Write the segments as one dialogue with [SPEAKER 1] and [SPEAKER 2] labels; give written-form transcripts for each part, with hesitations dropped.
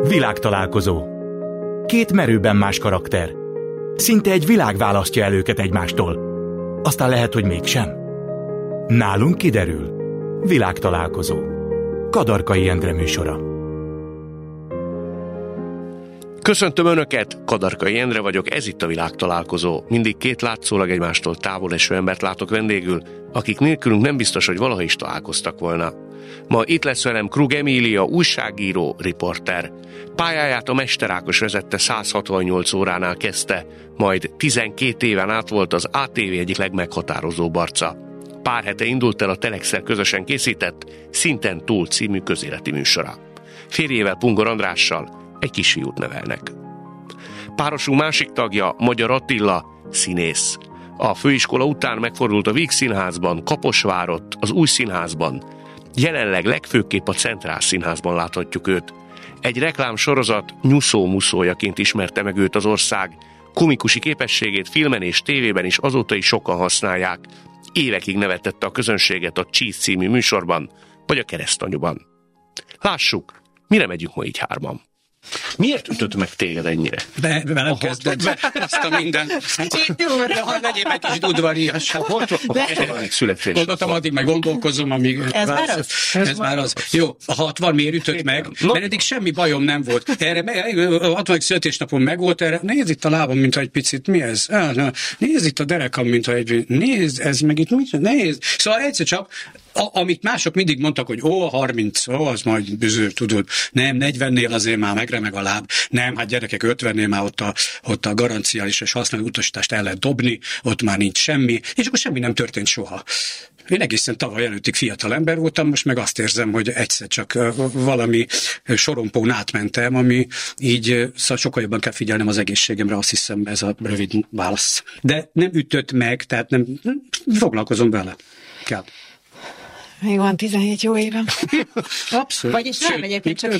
[SPEAKER 1] Világtalálkozó. Két merőben más karakter. Szinte egy világ választja el őket egymástól. Aztán lehet, hogy mégsem. Nálunk kiderül. Világtalálkozó. Kadarkai Endre műsora.
[SPEAKER 2] Köszöntöm Önöket, Kadarkai Endre vagyok, ez itt a Világtalálkozó. Mindig két látszólag egymástól távol eső embert látok vendégül, akik nélkülünk nem biztos, hogy valaha is találkoztak volna. Ma itt lesz velem Krug Emília, újságíró, riporter. Pályáját a Mester Ákos vezette 168 óránál kezdte, majd 12 éven át volt az ATV egyik legmeghatározóbb arca. Pár hete indult el a Telexszel közösen készített Szinten túl című közéleti műsora. Férjével, Pungor Andrással egy kisfiút nevelnek. Párosunk másik tagja, Magyar Attila, színész. A főiskola után megfordult a Víg Színházban, Kaposvárott, az Új Színházban. Jelenleg legfőképp a Centrál Színházban láthatjuk őt. Egy reklámsorozat nyuszó-muszójaként ismerte meg őt az ország. Komikusi képességét filmen és tévében is azóta is sokan használják. Évekig nevetette a közönséget a Cheese című műsorban, vagy a Keresztanyuban. Lássuk, mire megyünk ma így hárman. Miért ütött meg téged ennyire?
[SPEAKER 3] Velem kezdett be azt a minden. Ha legyél meg kis udvarias.
[SPEAKER 2] Hogy születés?
[SPEAKER 3] Gondoltam, addig meg gondolkozom, amíg...
[SPEAKER 4] Ez már az?
[SPEAKER 3] Ez már az. Jó, a 60 miért ütött meg? Mert eddig semmi bajom nem volt. Erre a 60. születésnapon megvolt, erre nézd itt a lábam, mintha egy picit, mi ez? Nézd itt a derekam, mintha egy... Nézd, ez meg itt mit? Nézd. Szóval egyszer csak, amit mások mindig mondtak, hogy 30, az majd büzőr, tudod. Nem, 40-nél azért már megremeg a láb. Nem, hát gyerekek, 50-nél már ott a garanciális és használó utasítást el lehet dobni, ott már nincs semmi, és akkor semmi nem történt soha. Én egészen tavaly előttig fiatal ember voltam, most meg azt érzem, hogy egyszer csak valami sorompón átmentem, ami így szóval sokkal jobban kell figyelnem az egészségemre, azt hiszem, ez a rövid válasz. De nem ütött meg, tehát nem foglalkozom vele. Kell.
[SPEAKER 4] Még van 17 jó évem.
[SPEAKER 3] Abszolút.
[SPEAKER 4] Vagyis nem, egyébként csak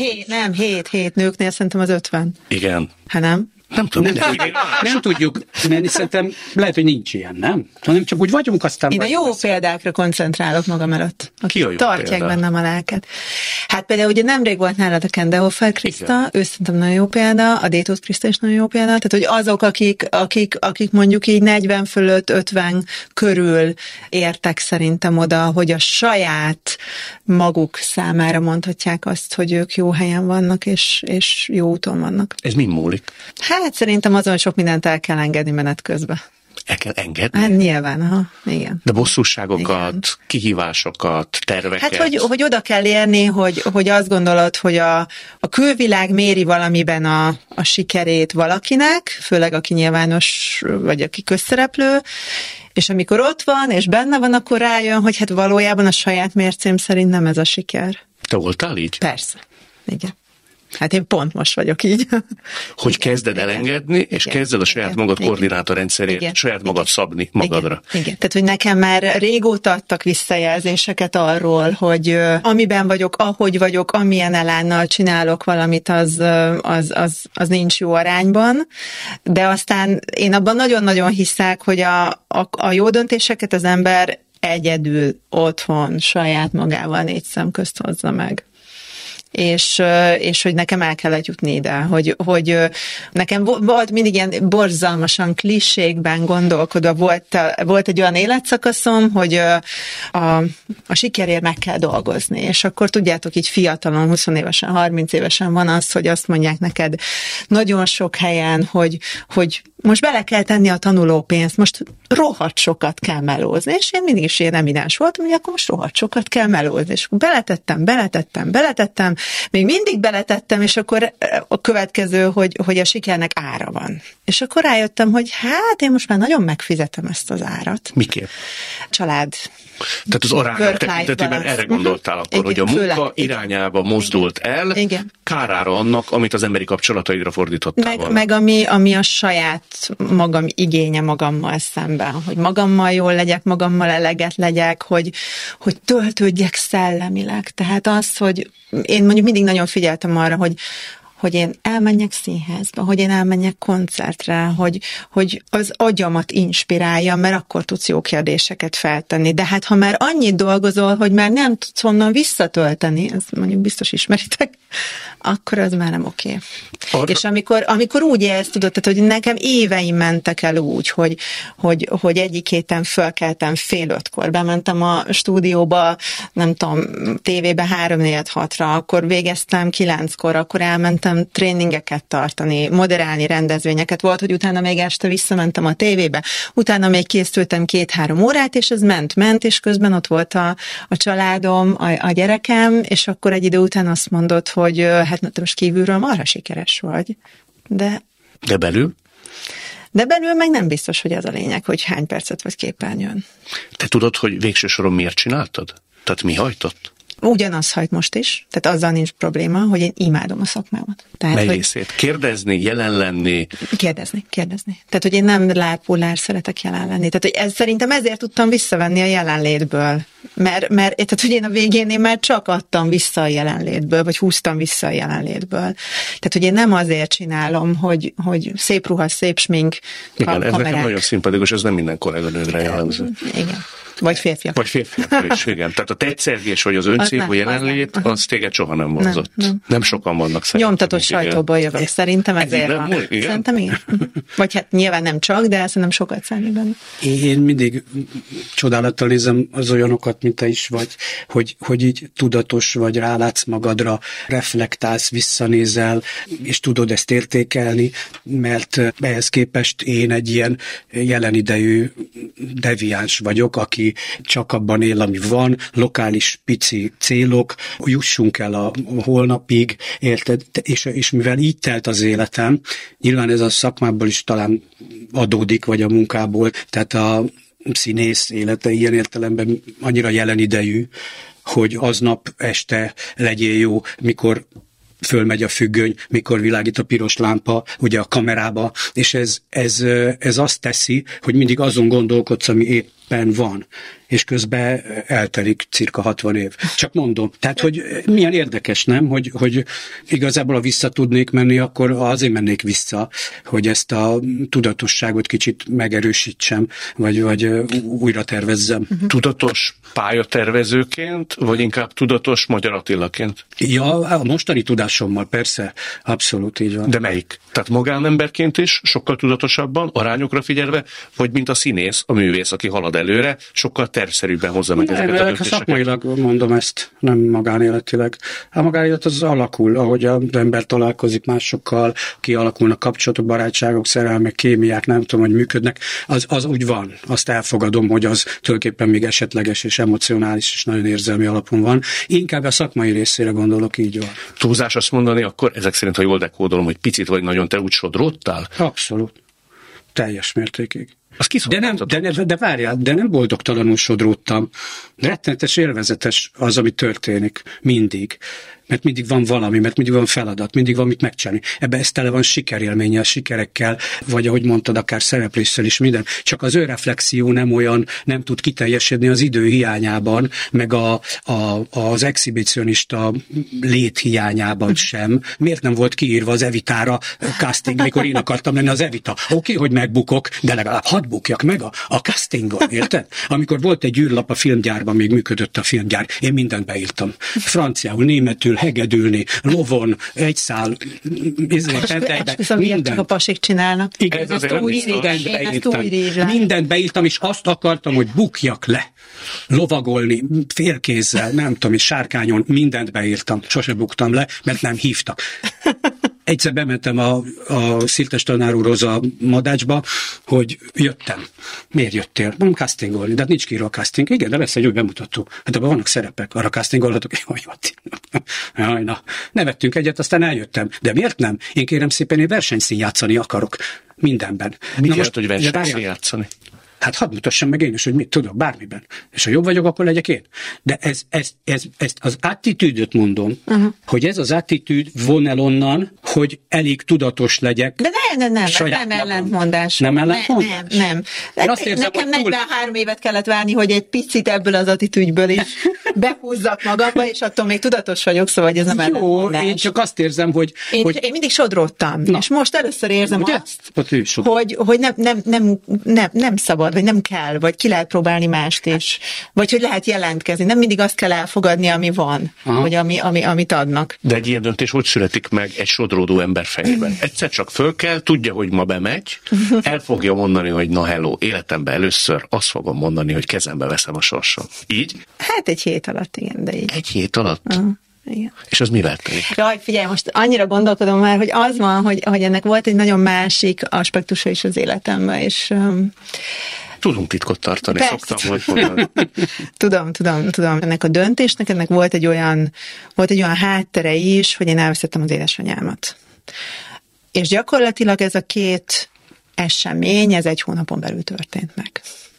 [SPEAKER 4] 7 nőknél szerintem az 50.
[SPEAKER 2] Igen.
[SPEAKER 4] Hát nem?
[SPEAKER 2] Nem tudom.
[SPEAKER 3] Nem tudjuk, mert szerintem lehet, hogy nincs ilyen, nem? Hanem csak úgy vagyunk, aztán...
[SPEAKER 4] Én a jó példákra koncentrálok magam előtt, akik tartják bennem a lelket. Hát például ugye nemrég volt nálad a Kendehofer Kriszta, ő szerintem nagyon jó példa, a Détóth Kriszta is nagyon jó példa, tehát hogy azok, akik mondjuk így 40 fölött, 50 körül értek szerintem oda, hogy a saját maguk számára mondhatják azt, hogy ők jó helyen vannak, és jó úton vannak.
[SPEAKER 2] Ez mind múlik?
[SPEAKER 4] Hát szerintem azon sok mindent el kell engedni menet közben.
[SPEAKER 2] El kell engedni?
[SPEAKER 4] Hát nyilván, igen.
[SPEAKER 2] De bosszúságokat, igen. Kihívásokat, terveket?
[SPEAKER 4] Hát, hogy oda kell érni, hogy azt gondolod, hogy a külvilág méri valamiben a sikerét valakinek, főleg aki nyilvános, vagy aki közszereplő, és amikor ott van, és benne van, akkor rájön, hogy hát valójában a saját mércém szerint nem ez a siker.
[SPEAKER 2] Te voltál így?
[SPEAKER 4] Persze, igen. Hát én pont most vagyok így.
[SPEAKER 2] Hogy kezded elengedni, és kezded a saját magad koordinátorrendszerét, saját magad szabni magadra.
[SPEAKER 4] Igen. Tehát, hogy nekem már régóta adtak visszajelzéseket arról, hogy amiben vagyok, ahogy vagyok, amilyen elánnal csinálok valamit, az nincs jó arányban. De aztán én abban nagyon-nagyon hiszek, hogy a jó döntéseket az ember egyedül, otthon, saját magával 4 szem közt hozza meg. És hogy nekem el kellett jutni ide, hogy nekem volt mindig ilyen borzalmasan klisékben gondolkodva, volt egy olyan életszakaszom, hogy a sikerért meg kell dolgozni, és akkor tudjátok, így fiatalon, 20 évesen, 30 évesen van az, hogy azt mondják neked nagyon sok helyen, hogy most bele kell tenni a tanulópénzt, most rohadt sokat kell melózni, és én mindig is ilyen evidens voltam, hogy akkor most rohadt sokat kell melózni, és beletettem, még mindig beletettem, és akkor a következő, hogy a sikernek ára van. És akkor rájöttem, hogy hát én most már nagyon megfizetem ezt az árat.
[SPEAKER 2] Miképp?
[SPEAKER 4] Család.
[SPEAKER 2] Tehát az arányok tekintetében erre gondoltál akkor, igen, hogy a munka irányába mozdult el, igen, kárára annak, amit az emberi kapcsolataidra fordítottál volna.
[SPEAKER 4] Meg ami a saját magam igénye magammal szemben, hogy magammal jól legyek, magammal eleget legyek, hogy hogy töltődjek szellemileg. Tehát az, hogy én mondjuk mindig nagyon figyeltem arra, hogy hogy én elmenjek színházba, hogy én elmenjek koncertre, hogy az agyamat inspirálja, mert akkor tudsz jó kérdéseket feltenni. De hát ha már annyit dolgozol, hogy már nem tudsz honnan visszatölteni, ezt mondjuk biztos ismeritek, akkor az már nem oké. És amikor úgy élsz, tudod, tehát, hogy nekem éveim mentek el úgy, hogy egyik héten fölkeltem 4:30-kor, bementem a stúdióba, nem tudom, tévébe 3-4-6-ra, akkor végeztem 9-kor, akkor elmentem tréningeket tartani, moderálni rendezvényeket. Volt, hogy utána még este visszamentem a tévébe, utána még készültem 2-3 órát, és ez ment, és közben ott volt a családom, a gyerekem, és akkor egy idő után azt mondod, hogy hát most kívülről marha sikeres vagy. De
[SPEAKER 2] belül?
[SPEAKER 4] De belül meg nem biztos, hogy az a lényeg, hogy hány percet vagy képernyőn.
[SPEAKER 2] Te tudod, hogy végső soron miért csináltad? Tehát mi hajtott?
[SPEAKER 4] Ugyanaz hajt most is, tehát azzal nincs probléma, hogy én imádom a szakmámat.
[SPEAKER 2] Mely részét? Kérdezni, jelen lenni?
[SPEAKER 4] Kérdezni. Tehát, hogy én nem lárpullár szeretek jelen lenni. Tehát, hogy szerintem ezért tudtam visszavenni a jelenlétből. Mert tehát, hogy én a végén már csak adtam vissza a jelenlétből, vagy húztam vissza a jelenlétből. Tehát, hogy én nem azért csinálom, hogy szép ruha, szép smink,
[SPEAKER 2] igen, ez nekem nagyon szimpatikus, ez nem minden kolléganődre jellemző.
[SPEAKER 4] Igen. Vagy férfiak.
[SPEAKER 2] Vagy férfiak is, igen. Tehát a tetszergés, vagy az öncélú jelenlét, az téged soha nem vonzott. Nem sokan vannak szerintem.
[SPEAKER 4] Nyomtatott sajtóból jövök, szerintem ezért van. Szerintem igen. Vagy hát nyilván nem csak, de szerintem sokat számít benne.
[SPEAKER 3] Én mindig csodálattal nézem az olyanokat, mint te is vagy, hogy így tudatos vagy, rálátsz magadra, reflektálsz, visszanézel, és tudod ezt értékelni, mert ehhez képest én egy ilyen jelenidejű deviáns vagyok, aki csak abban él, ami van, lokális pici célok, jussunk el a holnapig, érted? És mivel így telt az életem, nyilván ez a szakmából is talán adódik, vagy a munkából, tehát a színész élete ilyen értelemben annyira jelen idejű, hogy aznap este legyél jó, mikor fölmegy a függöny, mikor világít a piros lámpa, ugye a kamerába, és ez azt teszi, hogy mindig azon gondolkodsz, ami éppen van, és közben eltelik cirka 60 év. Csak mondom, tehát, hogy milyen érdekes, nem? Hogy igazából, ha vissza tudnék menni, akkor azért mennék vissza, hogy ezt a tudatosságot kicsit megerősítsem, vagy újra tervezzem.
[SPEAKER 2] Tudatos pályatervezőként, vagy inkább tudatos Magyar Attilaként?
[SPEAKER 3] Ja, a mostani tudásommal persze, abszolút így van.
[SPEAKER 2] De melyik? Tehát magánemberként is, sokkal tudatosabban, arányokra figyelve, vagy mint a színész, a művész, aki halad előre, sokkal tervszerűbben hozza meg ezeket a döntéseket?
[SPEAKER 3] Szakmailag mondom ezt, nem magánéletileg. A magánélet az alakul, ahogy az ember találkozik másokkal, kialakulnak kapcsolatok, barátságok, szerelmek, kémiák, nem tudom, hogy működnek, az úgy van. Azt elfogadom, hogy az tulajdonképpen még esetleges és emocionális és nagyon érzelmi alapon van. Inkább a szakmai részére gondolok, így van.
[SPEAKER 2] Túlzás azt mondani, akkor ezek szerint, ha jól dekódolom, hogy picit vagy nagyon te úgy sodródtál?
[SPEAKER 3] Abszolút. Teljes mértékig.
[SPEAKER 2] De
[SPEAKER 3] várjál, de nem boldogtalanul sodródtam. Rettenetes, élvezetes az, ami történik. Mindig. Mert mindig van valami, mert mindig van feladat, mindig van mit megcsinálni. Ebben ez tele van sikerélménnyel, sikerekkel, vagy ahogy mondtad, akár szerepléssel is minden. Csak az önreflexió nem olyan, nem tud kiteljesedni az idő hiányában, meg az exhibicionista lét hiányában sem. Miért nem volt kiírva az Evitára casting, mikor én akartam lenni az Evita? Oké, hogy megbukok, de legalább hadd bukjak meg a castingon, érted? Amikor volt egy űrlap a filmgyárban, még működött a filmgyár, én mindent beírtam. Franciául, németül, hegedülni, lovon, egy szál,
[SPEAKER 4] minden. Csak a pasik csinálnak.
[SPEAKER 3] Igen, mindent beírtam, és azt akartam, hogy bukjak le. Lovagolni, félkézzel, nem tudom, és sárkányon, mindent beírtam. Sose buktam le, mert nem hívtak. Egyszer bementem a Szirtes tanár úrhoz a Madácsba, hogy jöttem. Miért jöttél? Nem castingolni, de hát nincs kiírva a casting. Igen, de lesz egy új bemutató. Hát abban vannak szerepek, arra castingolhatok. Jaj, na. Nevettünk egyet, aztán eljöttem. De miért nem? Én kérem szépen, én versenyszín játszani akarok. Mindenben.
[SPEAKER 2] Mit most, hogy versenyszín játszani?
[SPEAKER 3] Hát hadd mutassam meg én is, hogy mit tudok bármiben. És ha jobb vagyok, akkor legyek én. De ezt az attitűdöt mondom, hogy ez az attitűd von el onnan, hogy elég tudatos legyek.
[SPEAKER 4] De nem ellentmondás.
[SPEAKER 3] Nem ellentmondás?
[SPEAKER 4] Nem. Nekem 43 évet kellett várni, hogy egy picit ebből az attitűdből is behúzzak magamba, és attól még tudatos vagyok, szóval ez nem ellentmondás.
[SPEAKER 3] Jó, én csak azt érzem, hogy...
[SPEAKER 4] Én mindig sodródtam, és most először érzem azt, hogy nem szabad, vagy nem kell, vagy ki lehet próbálni mást is, vagy hogy lehet jelentkezni. Nem mindig azt kell elfogadni, ami van, vagy amit adnak.
[SPEAKER 2] De egy ilyen döntés hogy születik meg egy sodródó ember fejében? Egyszer csak föl kell, tudja, hogy ma bemegy, el fogja mondani, hogy na hello, életemben először azt fogom mondani, hogy kezembe veszem a sorsom. Így?
[SPEAKER 4] Hát egy hét alatt, igen, de így.
[SPEAKER 2] Egy hét alatt?
[SPEAKER 4] Igen.
[SPEAKER 2] És az mivel telik?
[SPEAKER 4] Jaj, figyelj, most annyira gondolkodom már, hogy az van, hogy ennek volt egy nagyon másik aspektusa is az életemben, és...
[SPEAKER 2] Tudunk titkot tartani,
[SPEAKER 4] persze.
[SPEAKER 2] szoktam, hogy mondani.
[SPEAKER 4] Tudom. Ennek a döntésnek, ennek volt egy olyan háttere is, hogy én elvesztettem az édesanyámat. És gyakorlatilag ez a két esemény, ez 1 hónapon belül történt meg.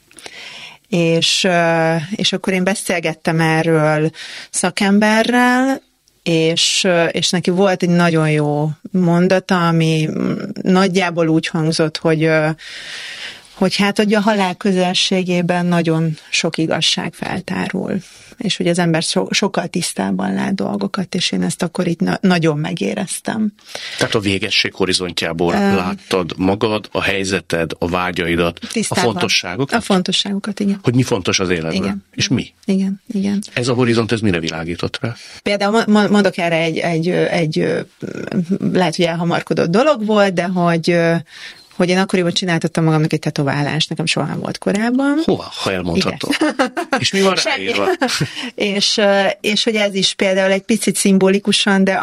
[SPEAKER 4] És akkor én beszélgettem erről szakemberrel, és neki volt egy nagyon jó mondata, ami nagyjából úgy hangzott, hogy hát, hogy a halál közelségében nagyon sok igazság feltárul, és hogy az ember sokkal tisztában lát dolgokat, és én ezt akkor itt nagyon megéreztem.
[SPEAKER 2] Tehát a végesség horizontjából láttad magad, a helyzeted, a vágyaidat, tisztában. A fontosságokat?
[SPEAKER 4] A fontosságokat, igen.
[SPEAKER 2] Hogy mi fontos az életben?
[SPEAKER 4] Igen.
[SPEAKER 2] És mi?
[SPEAKER 4] Igen.
[SPEAKER 2] Ez a horizont, ez mire világított rá?
[SPEAKER 4] Például mondok erre egy lehet, hogy elhamarkodott dolog volt, de hogy én akkoriban csináltattam magamnak egy tetoválást, nekem soha nem volt korábban.
[SPEAKER 2] Hova, ha elmondható? És mi van ráírva?
[SPEAKER 4] és hogy ez is például egy picit szimbolikusan, de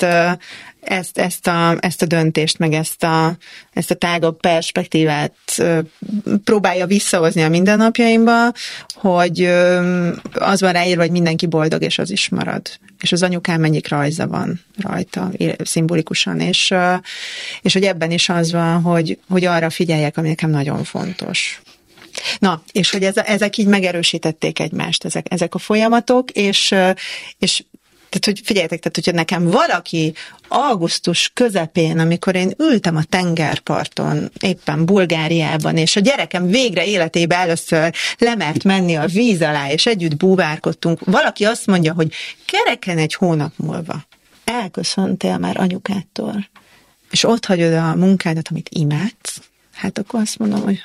[SPEAKER 4] ezt a döntést, meg ezt a tágabb perspektívát próbálja visszahozni a mindennapjaimba, hogy az van ráírva, hogy mindenki boldog, és az is marad. És az anyukám egyik rajza van rajta, szimbolikusan, és hogy ebben is az van, hogy arra figyeljek, ami nekem nagyon fontos. Na, és hogy ezek így megerősítették egymást, ezek a folyamatok, és tehát, hogy figyeljetek, tehát, hogyha nekem valaki augusztus közepén, amikor én ültem a tengerparton, éppen Bulgáriában, és a gyerekem végre életében először lemert menni a víz alá, és együtt búvárkodtunk, valaki azt mondja, hogy kereken 1 hónap múlva elköszöntél már anyukától, és ott hagyod a munkádat, amit imádsz, hát akkor azt mondom, hogy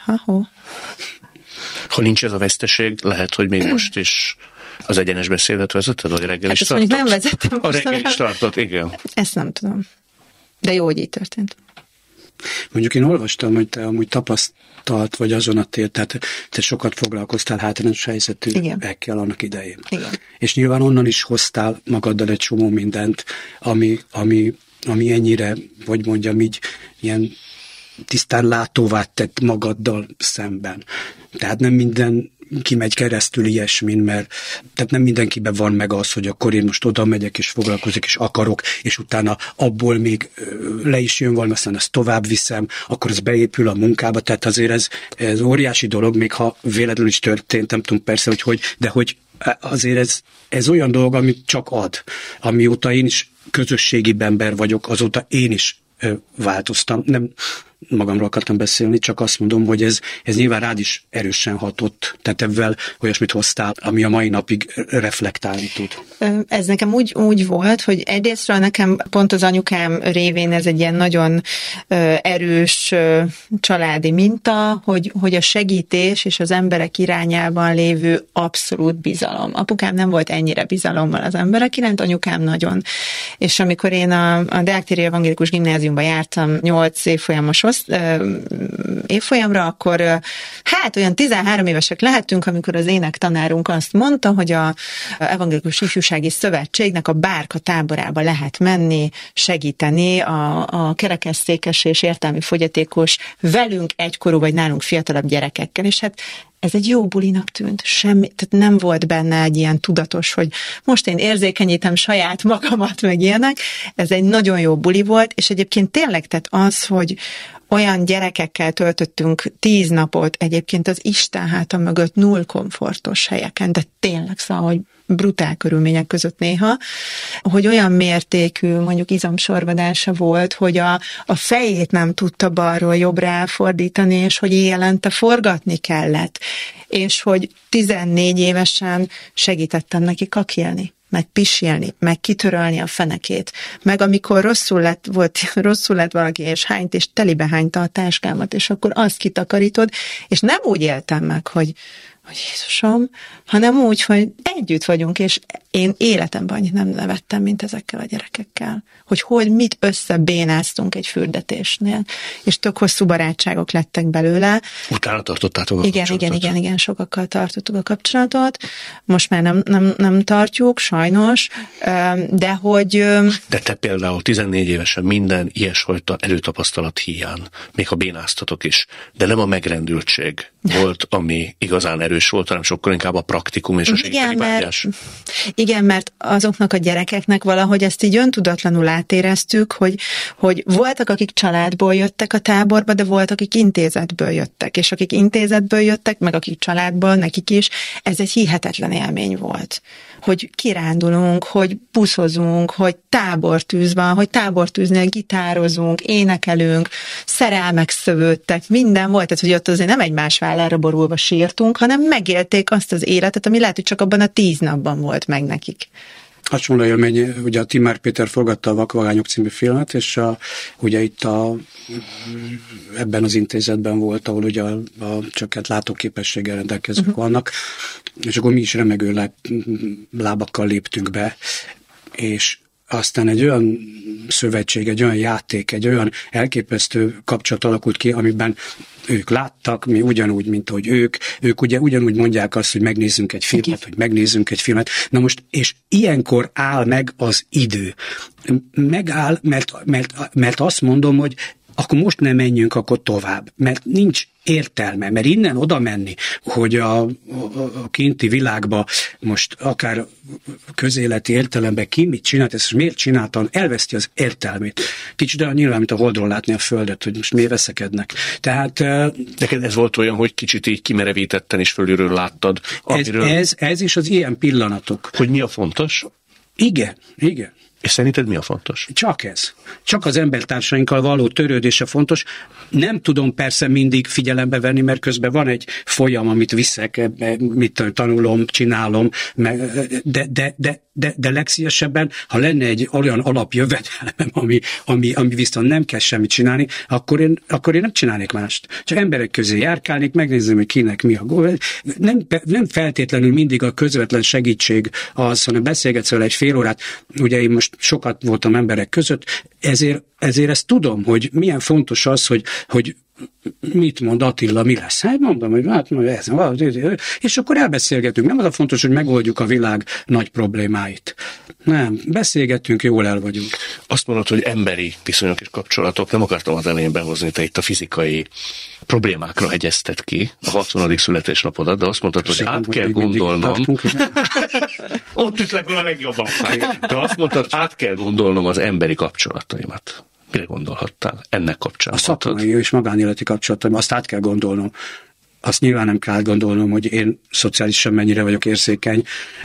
[SPEAKER 2] Ha nincs ez a veszteség, lehet, hogy még most is az egyenes beszédet vezeted, vagy reggel is tartott?
[SPEAKER 4] Nem vezettem.
[SPEAKER 2] A reggel is tartott, igen.
[SPEAKER 4] Ezt nem tudom. De jó, hogy így történt.
[SPEAKER 3] Mondjuk én olvastam, hogy te amúgy tapasztalt vagy azon a tér, tehát te sokat foglalkoztál hátrányos helyzetűekkel annak idején.
[SPEAKER 4] Igen.
[SPEAKER 3] És nyilván onnan is hoztál magaddal egy csomó mindent, ami ennyire, vagy mondjam így, ilyen tisztán látóvá tett magaddal szemben. Tehát nem minden kimegy keresztül ilyesmin, mert tehát nem mindenkiben van meg az, hogy akkor én most oda megyek, és foglalkozok, és akarok, és utána abból még le is jön valami, aztán ezt tovább viszem, akkor ez beépül a munkába, tehát azért ez óriási dolog, még ha véletlenül is történt, nem tudom persze, de hogy azért ez olyan dolog, amit csak ad. Amióta én is közösségi ember vagyok, azóta én is változtam. Nem magamról akartam beszélni, csak azt mondom, hogy ez nyilván rád is erősen hatott, tehát ebben olyasmit hoztál, ami a mai napig reflektálni tud.
[SPEAKER 4] Ez nekem úgy volt, hogy egyrésztről nekem pont az anyukám révén ez egy ilyen nagyon erős családi minta, hogy a segítés és az emberek irányában lévő abszolút bizalom. Apukám nem volt ennyire bizalommal az emberek iránt, anyukám nagyon. És amikor én a Deák téri evangélikus gimnáziumba jártam 8 évfolyamra, akkor hát olyan 13 évesek lehetünk, amikor az énektanárunk azt mondta, hogy a Evangélikus Ifjúsági Szövetségnek a Bárka táborába lehet menni, segíteni a kerekesszékes és értelmi fogyatékos velünk egykorú vagy nálunk fiatalabb gyerekekkel, és hát ez egy jó bulinak tűnt, tehát nem volt benne egy ilyen tudatos, hogy most én érzékenyítem saját magamat, meg ilyenek. Ez egy nagyon jó buli volt, és egyébként tényleg, tehát az, hogy olyan gyerekekkel töltöttünk 10 napot, egyébként az Isten háta mögött 0 komfortos helyeken, de tényleg, szóval, hogy brutál körülmények között néha, hogy olyan mértékű mondjuk izomsorvadása volt, hogy a fejét nem tudta balról jobbra elfordítani, és hogy éjjelente forgatni kellett, és hogy 14 évesen segítettem neki kakilni, meg pisilni, meg kitörölni a fenekét, meg amikor rosszul lett valaki, és hányt, és telibe hányta a táskámat, és akkor azt kitakarítod, és nem úgy éltem meg, hogy Jézusom, hanem úgy, hogy együtt vagyunk, és én életemben annyit nem nevettem, mint ezekkel a gyerekekkel. Hogy mit összebénáztunk egy fürdetésnél, és tök hosszú barátságok lettek belőle.
[SPEAKER 2] Utána tartottátok a kapcsolatot?
[SPEAKER 4] Igen, sokakkal tartottuk a kapcsolatot. Most már nem tartjuk, sajnos, de hogy...
[SPEAKER 2] De te például 14 évesen minden ilyesfajta előtapasztalat hiány, még ha bénáztatok is, de nem a megrendültség volt, ami igazán erős volt, hanem sokkal inkább a praktikum és a segíteni vágyás.
[SPEAKER 4] Igen, mert azoknak a gyerekeknek valahogy ezt így öntudatlanul átéreztük, hogy voltak, akik családból jöttek a táborba, de voltak, akik intézetből jöttek, és akik intézetből jöttek, meg akik családból, nekik is, ez egy hihetetlen élmény volt. Hogy kirándulunk, hogy buszozunk, hogy tábortűz van, hogy tábortűznél gitározunk, énekelünk, szerelmek szövődtek, minden volt, tehát hogy ott azért nem egymás vállára borulva sírtunk, hanem megélték azt az életet, ami lehet, hogy csak abban a 10 napban volt meg nekik.
[SPEAKER 3] Hasonló élmény, ugye a Timár Péter forgatta a Vakvagányok című filmet, és ugye itt ebben az intézetben volt, ahol ugye a csökkent látóképességgel rendelkezők vannak, és akkor mi is remegő lábakkal léptünk be, és aztán egy olyan szövetség, egy olyan játék, egy olyan elképesztő kapcsolat alakult ki, amiben ők láttak, mi ugyanúgy, mint ahogy ők ugye ugyanúgy mondják azt, hogy megnézzünk egy filmet, Na most, és ilyenkor áll meg az idő. Megáll, mert azt mondom, hogy akkor most nem menjünk, akkor tovább, mert nincs értelme, mert innen oda menni, hogy a kinti világba most akár közéleti értelemben ki mit csinált, ezt miért csináltan, elveszti az értelmét. Kicsit olyan nyilván, mint a Holdról látni a Földet, hogy most miért veszekednek. Tehát...
[SPEAKER 2] Neked ez volt olyan, hogy kicsit így kimerevítetten is fölülről láttad?
[SPEAKER 3] Ez is az ilyen pillanatok.
[SPEAKER 2] Hogy mi a fontos?
[SPEAKER 3] Igen.
[SPEAKER 2] És szerinted mi a fontos?
[SPEAKER 3] Csak ez. Csak az embertársainkkal való törődése fontos. Nem tudom persze mindig figyelembe venni, mert közben van egy folyam, amit viszek, mit tanulom, csinálom, de legszívesebben, ha lenne egy olyan alapjövedelmem, ami viszont nem kell semmit csinálni, akkor én nem csinálnék mást. Csak emberek közé járkálnék, megnézzem, hogy kinek mi a gól. Nem feltétlenül mindig a közvetlen segítség az, hanem beszélgetsz vele egy fél órát. Ugye én most sokat voltam emberek között, ezért ezt tudom, hogy milyen fontos az, hogy mit mond Attila, mi lesz? Hát mondom, hogy ez, és akkor elbeszélgetünk. Nem az a fontos, hogy megoldjuk a világ nagy problémáit. Nem, beszélgetünk, jól el vagyunk.
[SPEAKER 2] Azt mondod, hogy emberi viszonyok és kapcsolatok, nem akartam az elején behozni, te itt a fizikai problémákra hegyezted ki a 60. születésnapodat, de azt mondtad, hogy át kell gondolnom. Ott ütlet a legjobban fáj. De azt mondtad, át kell gondolnom az emberi kapcsolataimat. Mire gondolhattál ennek kapcsán?
[SPEAKER 3] A szakmai és magánéleti kapcsolataim, azt át kell gondolnom. Azt nyilván nem kell átgondolnom, hogy én szociálisan mennyire vagyok érzékeny,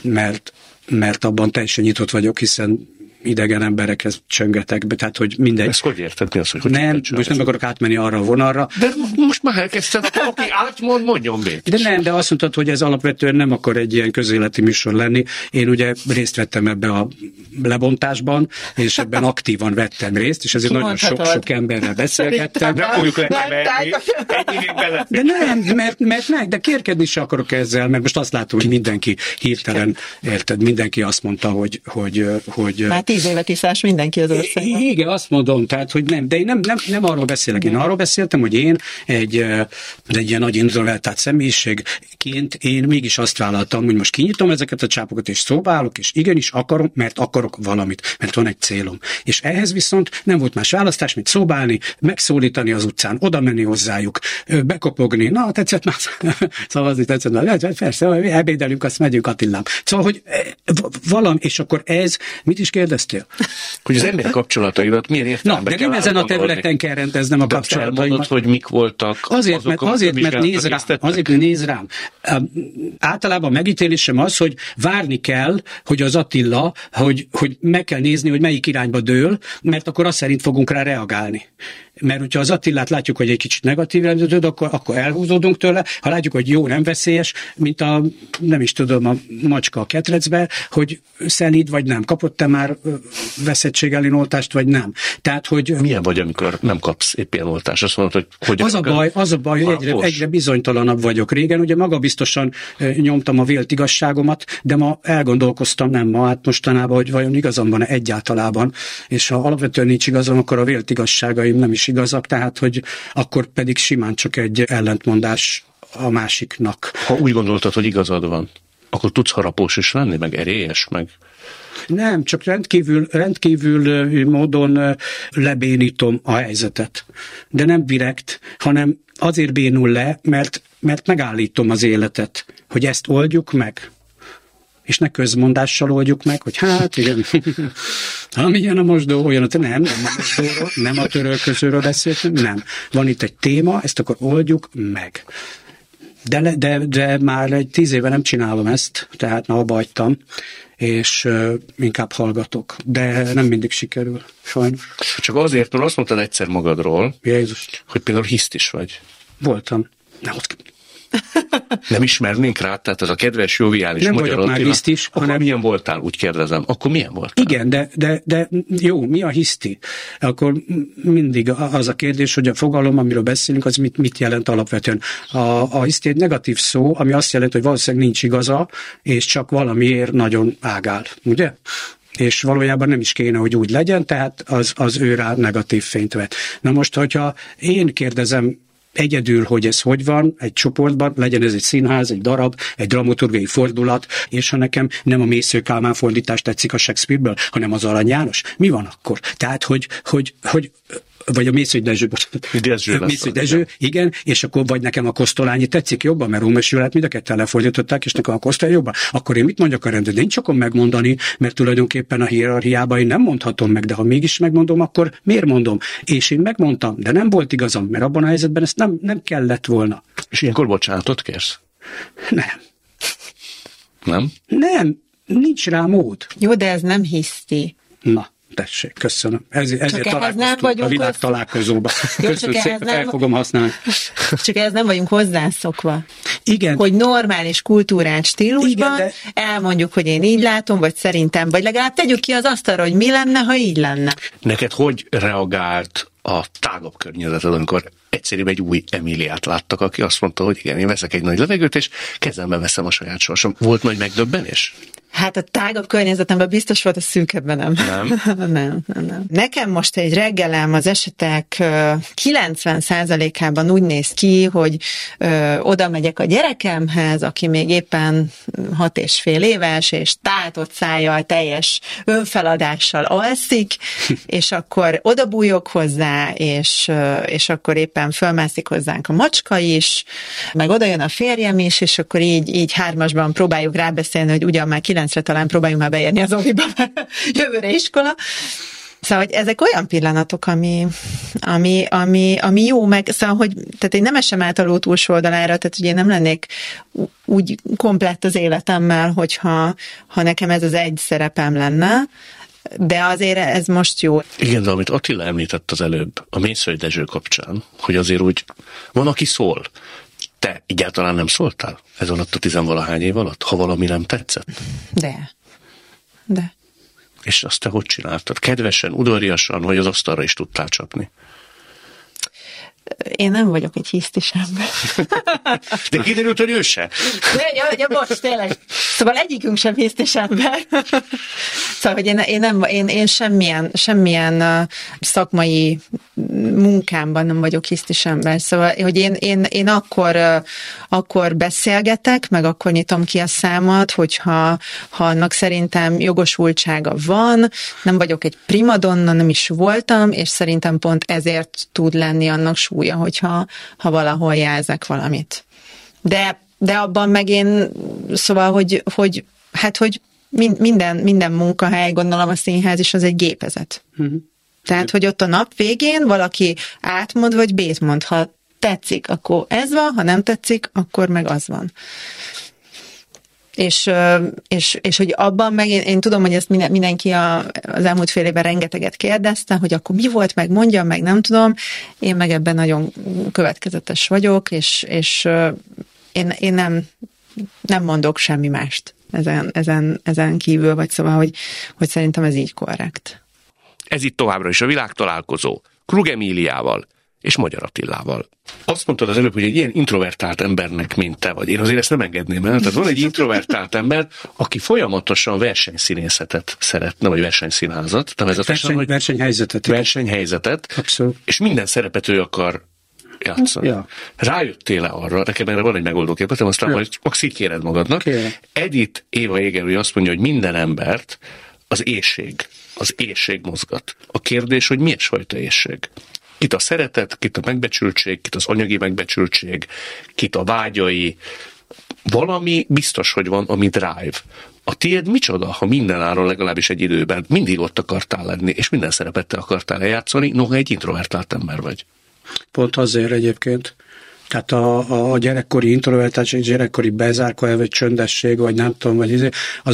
[SPEAKER 3] mert abban teljesen nyitott vagyok, hiszen idegen emberekhez csöngetek be, tehát hogy mindegy.
[SPEAKER 2] Ezt hogy érted? Mi az, hogy
[SPEAKER 3] nem, most nem akarok átmenni arra a vonalra.
[SPEAKER 2] De most már elkezdted, aki átmond, mondjon végig.
[SPEAKER 3] De azt mondtad, hogy ez alapvetően nem akar egy ilyen közéleti műsor lenni. Én ugye részt vettem ebbe a lebontásban, és ebben aktívan vettem részt, és ezért nagyon sok emberrel beszélgettem.
[SPEAKER 2] Nem fogjuk lekeverni.
[SPEAKER 3] De nem, de kérkedni se akarok ezzel, mert most azt látom, hogy mindenki hirtelen, érted, mindenki azt mondta, hogy
[SPEAKER 4] már 10 évet iszás mindenki az országban.
[SPEAKER 3] Igen, azt mondom, tehát, hogy nem, de én nem arról beszélek. Én arról beszéltem, hogy én egy ilyen nagy introvertált személyiségként én mégis azt vállaltam, hogy most kinyitom ezeket a csápokat, és szóba állok, és igenis akarom, mert akarok valamit, mert van egy célom. És ehhez viszont nem volt más választás, mint szóba állni, megszólítani az utcán, oda menni hozzájuk, bekopogni, na, tetszett már, szavazni tetszett már, persze, ebédelünk, azt megyünk Attilám. Szóval, hogy valami, és akkor ez, mit is kérdeztél? kérdeztél?
[SPEAKER 2] Hogy az ember kapcsolataidat milyen értelemben
[SPEAKER 3] de nem ezen a területen kell rendeznem a kapcsolataimat.
[SPEAKER 2] Elmondod, hogy mik voltak.
[SPEAKER 3] Azért, mert néz rám. Általában megítélésem az, hogy várni kell, hogy az Attila, hogy meg kell nézni, hogy melyik irányba dől, mert akkor azt szerint fogunk rá reagálni. Mert hogyha az Attilát látjuk, hogy egy kicsit negatív rendeződ, akkor elhúzódunk tőle. Ha látjuk, hogy jó, nem veszélyes, mint a macska a ketrecbe, hogy szelíd vagy nem. Kapott-e már veszettség elleni oltást, vagy nem? Tehát, hogy...
[SPEAKER 2] Milyen vagy, amikor nem kapsz épp ilyen oltást? Azt mondod, hogy
[SPEAKER 3] az a baj, hogy egyre bizonytalanabb vagyok. Régen ugye magabiztosan nyomtam a vélt igazságomat, de ma elgondolkoztam, nem ma, hát mostanában, hogy vajon igazam van-e egyáltalában, és ha alapvetően nincs igazam, akkor a vélt igazságaim nem is igazak, tehát, hogy akkor pedig simán csak egy ellentmondás a másiknak.
[SPEAKER 2] Ha úgy gondoltad, hogy igazad van, akkor tudsz harapós is lenni, meg erélyes, meg...
[SPEAKER 3] Nem, csak rendkívül módon lebénítom a helyzetet. De nem direkt, hanem azért bénul le, mert megállítom az életet, hogy ezt oldjuk meg. És ne közmondással oldjuk meg, hogy hát igen, amilyen a mosdó, olyan nem a mosdóról, nem a törölközőről beszéltünk, nem. Van itt egy téma, ezt akkor oldjuk meg. De már egy 10 éve nem csinálom ezt, tehát abba hagytam, és inkább hallgatok. De nem mindig sikerül, sajnos.
[SPEAKER 2] Csak azért, mert azt mondtad egyszer magadról,
[SPEAKER 3] Jézus,
[SPEAKER 2] hogy például hisztis vagy.
[SPEAKER 3] voltam.
[SPEAKER 2] Nem ismernénk rá, tehát az a kedves, joviális
[SPEAKER 3] nem
[SPEAKER 2] magyar
[SPEAKER 3] vagyok már hisztis,
[SPEAKER 2] akkor
[SPEAKER 3] hanem...
[SPEAKER 2] milyen voltál, úgy kérdezem. Akkor milyen voltál?
[SPEAKER 3] Igen, de jó, mi a hiszti? Akkor mindig az a kérdés, hogy a fogalom, amiről beszélünk, az mit jelent alapvetően. A hiszti egy negatív szó, ami azt jelenti, hogy valószínűleg nincs igaza, és csak valamiért nagyon ágál, ugye? És valójában nem is kéne, hogy úgy legyen, tehát az ő rá negatív fényt vet. Na most, hogyha én kérdezem egyedül, hogy ez hogy van, egy csoportban, legyen ez egy színház, egy darab, egy dramaturgiai fordulat, és ha nekem nem a Mésző Kálmán fordítás tetszik a Shakespeare-ből, hanem az Arany János, mi van akkor? Tehát, hogy vagy a Mészői Dezső, Mészői Dezső, igen, és akkor vagy nekem a Kosztolányi tetszik jobban, mert Rómeó és Júliát mind a ketten lefordították, és nekem a Kosztolányi jobban, akkor én mit mondjak a rendőr? De nincs okom megmondani, mert tulajdonképpen a hierarchiában én nem mondhatom meg, de ha mégis megmondom, akkor miért mondom? És én megmondtam, de nem volt igazam, mert abban a helyzetben ezt nem kellett volna.
[SPEAKER 2] És ilyenkor bocsánatot kérsz?
[SPEAKER 3] Nem.
[SPEAKER 2] Nem?
[SPEAKER 3] Nem, nincs rá mód.
[SPEAKER 4] Jó, de ez nem hiszti.
[SPEAKER 3] Na. Tessék, köszönöm. Ezért találkoztunk a világtalálkozóban. Köszönöm szépen, el fogom használni.
[SPEAKER 4] Csak ehhez nem vagyunk hozzászokva.
[SPEAKER 3] Igen.
[SPEAKER 4] Hogy normális kultúrát stílusban igen, elmondjuk, hogy én így látom, vagy szerintem, vagy legalább tegyük ki az asztalra, hogy mi lenne, ha így lenne.
[SPEAKER 2] Neked hogy reagált a tágabb környezeted, amikor egyszerűen egy új Emíliát láttak, aki azt mondta, hogy igen, én veszek egy nagy levegőt, és kezembe veszem a saját sorsom. Volt nagy megdöbbenés?
[SPEAKER 4] Hát a tágabb környezetemben biztos volt, a szűkebben nem. Nem. Nekem most egy reggelem az esetek 90%-ában úgy néz ki, hogy oda megyek a gyerekemhez, aki még éppen 6,5 éves, és tátott szájjal, teljes önfeladással alszik, és akkor oda bújok hozzá, és akkor éppen fölmászik hozzánk a macska is, meg oda jön a férjem is, és akkor így hármasban próbáljuk rábeszélni, hogy ugyan már 9-re talán próbáljunk már beérni az óviba, jövőre iskola. Szóval, hogy ezek olyan pillanatok, ami jó, meg szóval, hogy tehát én nem esem át a ló túlsó oldalára, tehát ugye én nem lennék úgy komplett az életemmel, hogyha nekem ez az egy szerepem lenne, de azért ez most jó.
[SPEAKER 2] Igen, de amit Attila említett az előbb, a Mészői Dezső kapcsán, hogy azért úgy van, aki szól. Te egyáltalán nem szóltál ez alatt a 10-valahány év alatt, ha valami nem tetszett?
[SPEAKER 4] De.
[SPEAKER 2] És azt te hogy csináltad? Kedvesen, udvariasan, vagy az asztalra is tudtál csapni?
[SPEAKER 4] Én nem vagyok egy hisztis ember.
[SPEAKER 2] De kiderült, hogy ő se.
[SPEAKER 4] Ja, bocs, tényleg. Szóval egyikünk sem hisztis ember. Szóval, hogy én semmilyen szakmai munkámban nem vagyok hisztis ember. Szóval, hogy én akkor beszélgetek, meg akkor nyitom ki a számat, hogyha annak szerintem jogosultsága van, nem vagyok egy primadonna, nem is voltam, és szerintem pont ezért tud lenni annak súlya, hogyha valahol jelzek valamit. De abban meg én, szóval, hogy minden munkahely, gondolom a színház is az egy gépezet. Tehát, hogy ott a nap végén valaki átmond, vagy B-t mond. Ha tetszik, akkor ez van, ha nem tetszik, akkor meg az van. És hogy abban meg, én tudom, hogy ezt mindenki az elmúlt fél évben rengeteget kérdezte, hogy akkor mi volt, meg mondjam, meg nem tudom. Én meg ebben nagyon következetes vagyok, és én nem mondok semmi mást ezen kívül, vagy szóval, hogy szerintem ez így korrekt.
[SPEAKER 2] Ez itt továbbra is a Világtalálkozó Krug Emíliával és Magyar Attilával. Azt mondtad az előbb, hogy egy ilyen introvertált embernek, mint te vagy. Én azért ezt nem engedném el. Tehát van egy introvertált ember, aki folyamatosan versenyszínészetet szeretne, vagy versenyszínházat. Versenyhelyzetet.
[SPEAKER 3] Abszolút.
[SPEAKER 2] És minden szerepet ő akar játszani. Ja. Rájöttél-e arra, nekem erre van egy megoldó ötletem, aztán majd max így kéred magadnak. Edith Éva Égerő azt mondja, hogy minden embert az éhség mozgat. A kérdés, hogy milyen fajta éhség? Kit a szeretet, kit a megbecsültség, kit az anyagi megbecsültség, kit a vágyai. Valami biztos, hogy van, ami drive. A tiéd micsoda, ha mindenáron legalábbis egy időben mindig ott akartál lenni, és minden szerepet te akartál eljátszani, noha egy introvertált ember vagy.
[SPEAKER 3] Pont azért egyébként. Tehát a gyerekkori introvertáltság, gyerekkori bezárkóelv, vagy csöndesség, vagy nem tudom, vagy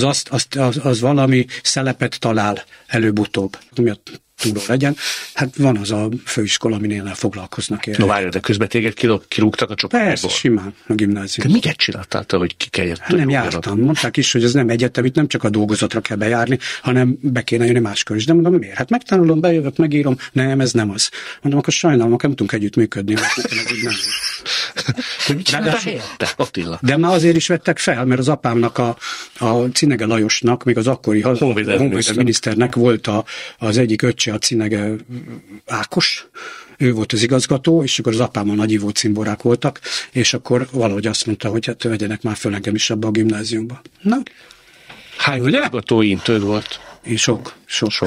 [SPEAKER 3] az valami szelepet talál előbb-utóbb, ami a túló legyen. Hát van az a főiskola, aminél foglalkoznak érte.
[SPEAKER 2] No várj, de közben téged kirúgtak a csoportból?
[SPEAKER 3] Persze, simán a gimnáziumban.
[SPEAKER 2] Te miket csináltál, hogy ki kell jöttem?
[SPEAKER 3] Nem jártam. Mondták is, hogy ez nem egyetem, itt nem csak a dolgozatra kell bejárni, hanem be kéne jönni máskor is. De mondom, miért? Hát megtanulom, bejövök, megírom. Nem, ez nem az. Mondom, akkor sajnálom, akkor nem tudunk együttműködni, mert nekem ez így nem
[SPEAKER 2] hogy mit csináltál helyette, Attila?
[SPEAKER 3] De már azért is vettek fel, mert az apámnak, a Cinege Lajosnak, még az akkori honvédelminiszternek volt az egyik öccse, a Cinege Ákos, ő volt az igazgató, és akkor az apámmal nagy ivó cimborák voltak, és akkor valahogy azt mondta, hogy hát vegyenek már föl engem is abba a gimnáziumba. Na?
[SPEAKER 2] Hány igazgatói intőd volt?
[SPEAKER 3] Sok.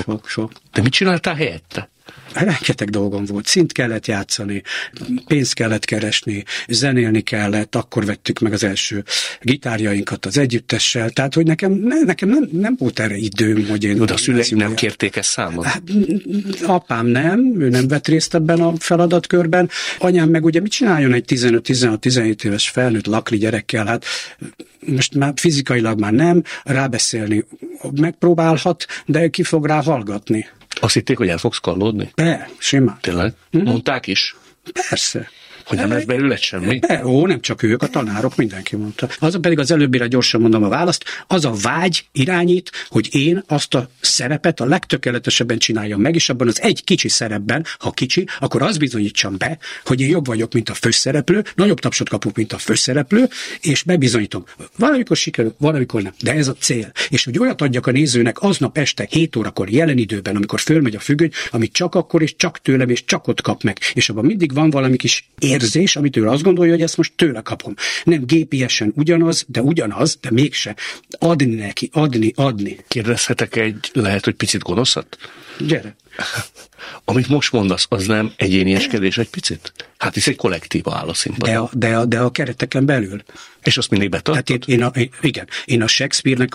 [SPEAKER 2] De mit csináltál helyette?
[SPEAKER 3] Rengeteg dolgom volt. Szint kellett játszani, pénzt kellett keresni, zenélni kellett, akkor vettük meg az első gitárjainkat az együttessel, tehát hogy nekem nem volt erre időm, hogy én...
[SPEAKER 2] De a szüleim nem kérték ezt számon?
[SPEAKER 3] Hát, apám nem, ő nem vett részt ebben a feladatkörben. Anyám meg ugye mit csináljon egy 15-16-17 éves felnőtt lakli gyerekkel, hát most már fizikailag már nem, rábeszélni megpróbálhat, de ki fog rá hallgatni.
[SPEAKER 2] Azt hitték, hogy el fogsz kallódni?
[SPEAKER 3] Simán.
[SPEAKER 2] Tényleg? Mondták is?
[SPEAKER 3] Persze.
[SPEAKER 2] Hogy nem lesz belőle semmi?
[SPEAKER 3] Nem csak ők, a tanárok, mindenki mondta. Azon pedig az előbbire gyorsan mondom a választ, az a vágy irányít, hogy én azt a szerepet a legtökéletesebben csináljam meg, és abban az egy kicsi szerepben, ha kicsi, akkor azt bizonyítsam be, hogy én jobb vagyok, mint a főszereplő, nagyobb tapsot kapok, mint a főszereplő, és bebizonyítom. Valamikor sikerül, valamikor nem. De ez a cél. És hogy olyat adjak a nézőnek aznap este 7 órakor jelen időben, amikor fölmegy a függöny, amit csak akkor és csak tőlem és csak ott kap meg. És abban mindig van valami kis érzés, amit ő azt gondolja, hogy ezt most tőle kapom. Nem gépiesen ugyanaz, de mégse. Adni neki, adni.
[SPEAKER 2] Kérdezhetek lehet, hogy picit gonoszat?
[SPEAKER 3] Gyere.
[SPEAKER 2] Amit most mondasz, az nem egyénieskedés egy picit? Hát hisz egy kollektíva áll a színpadon.
[SPEAKER 3] De a kereteken belül.
[SPEAKER 2] És azt mindig betartod?
[SPEAKER 3] Én a Shakespeare-nek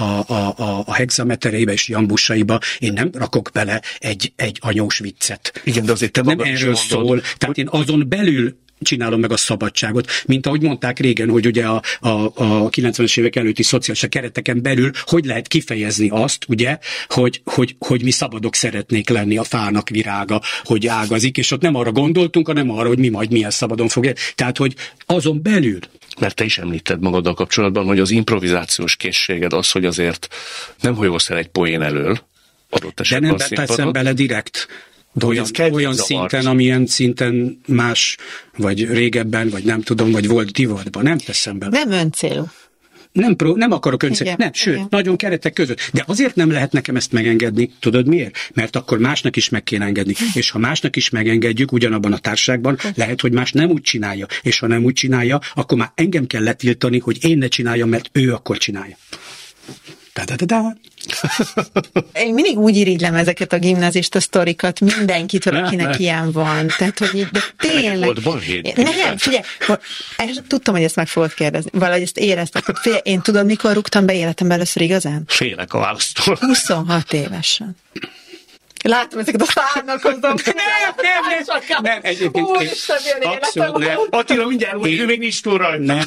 [SPEAKER 3] a hexametereibe és jambusaiba én nem rakok bele egy anyós viccet.
[SPEAKER 2] Igen, de azért te
[SPEAKER 3] nem erről szól. Tehát én azon belül csinálom meg a szabadságot, mint ahogy mondták régen, hogy ugye a 90-es évek előtti szociális kereteken belül hogy lehet kifejezni azt, ugye, hogy mi szabadok szeretnék lenni, a fának virága, hogy ágazik, és ott nem arra gondoltunk, hanem arra, hogy mi majd milyen szabadon fogja. Tehát, hogy azon belül.
[SPEAKER 2] Mert te is említed magaddal kapcsolatban, hogy az improvizációs készséged az, hogy azért nem hajolsz el egy poén elől, adott esetben
[SPEAKER 3] de nem teszem bele direkt. Olyan szinten, amilyen szinten más, vagy régebben, vagy nem tudom, vagy volt divatban. Nem teszem bele.
[SPEAKER 4] Nem öncélú.
[SPEAKER 3] Nem akarok öncélú. Nem, sőt, igen. Nagyon keretek között. De azért nem lehet nekem ezt megengedni. Tudod miért? Mert akkor másnak is meg kéne engedni. És ha másnak is megengedjük ugyanabban a társaságban, lehet, hogy más nem úgy csinálja. És ha nem úgy csinálja, akkor már engem kell letiltani, hogy én ne csináljam, mert ő akkor csinálja.
[SPEAKER 4] Én mindig úgy irigylem ezeket a gimnazista sztorikat mindenkitől, akinek ilyen van. Tehát, hogy de tényleg...
[SPEAKER 2] Volt balhét.
[SPEAKER 4] Nem, figyelj, tudtam, hogy ezt meg fogod kérdezni. Valahogy ezt éreztem. Figyelj, én tudod, mikor rúgtam be életemben először igazán?
[SPEAKER 2] Félek a választól.
[SPEAKER 4] 26 évesen. Látom ezeket a szárnakozom.
[SPEAKER 3] Nem, egyébként.
[SPEAKER 4] Abszolút
[SPEAKER 3] nem.
[SPEAKER 2] Attila mindjárt mondja, ő még nincs túl rajta.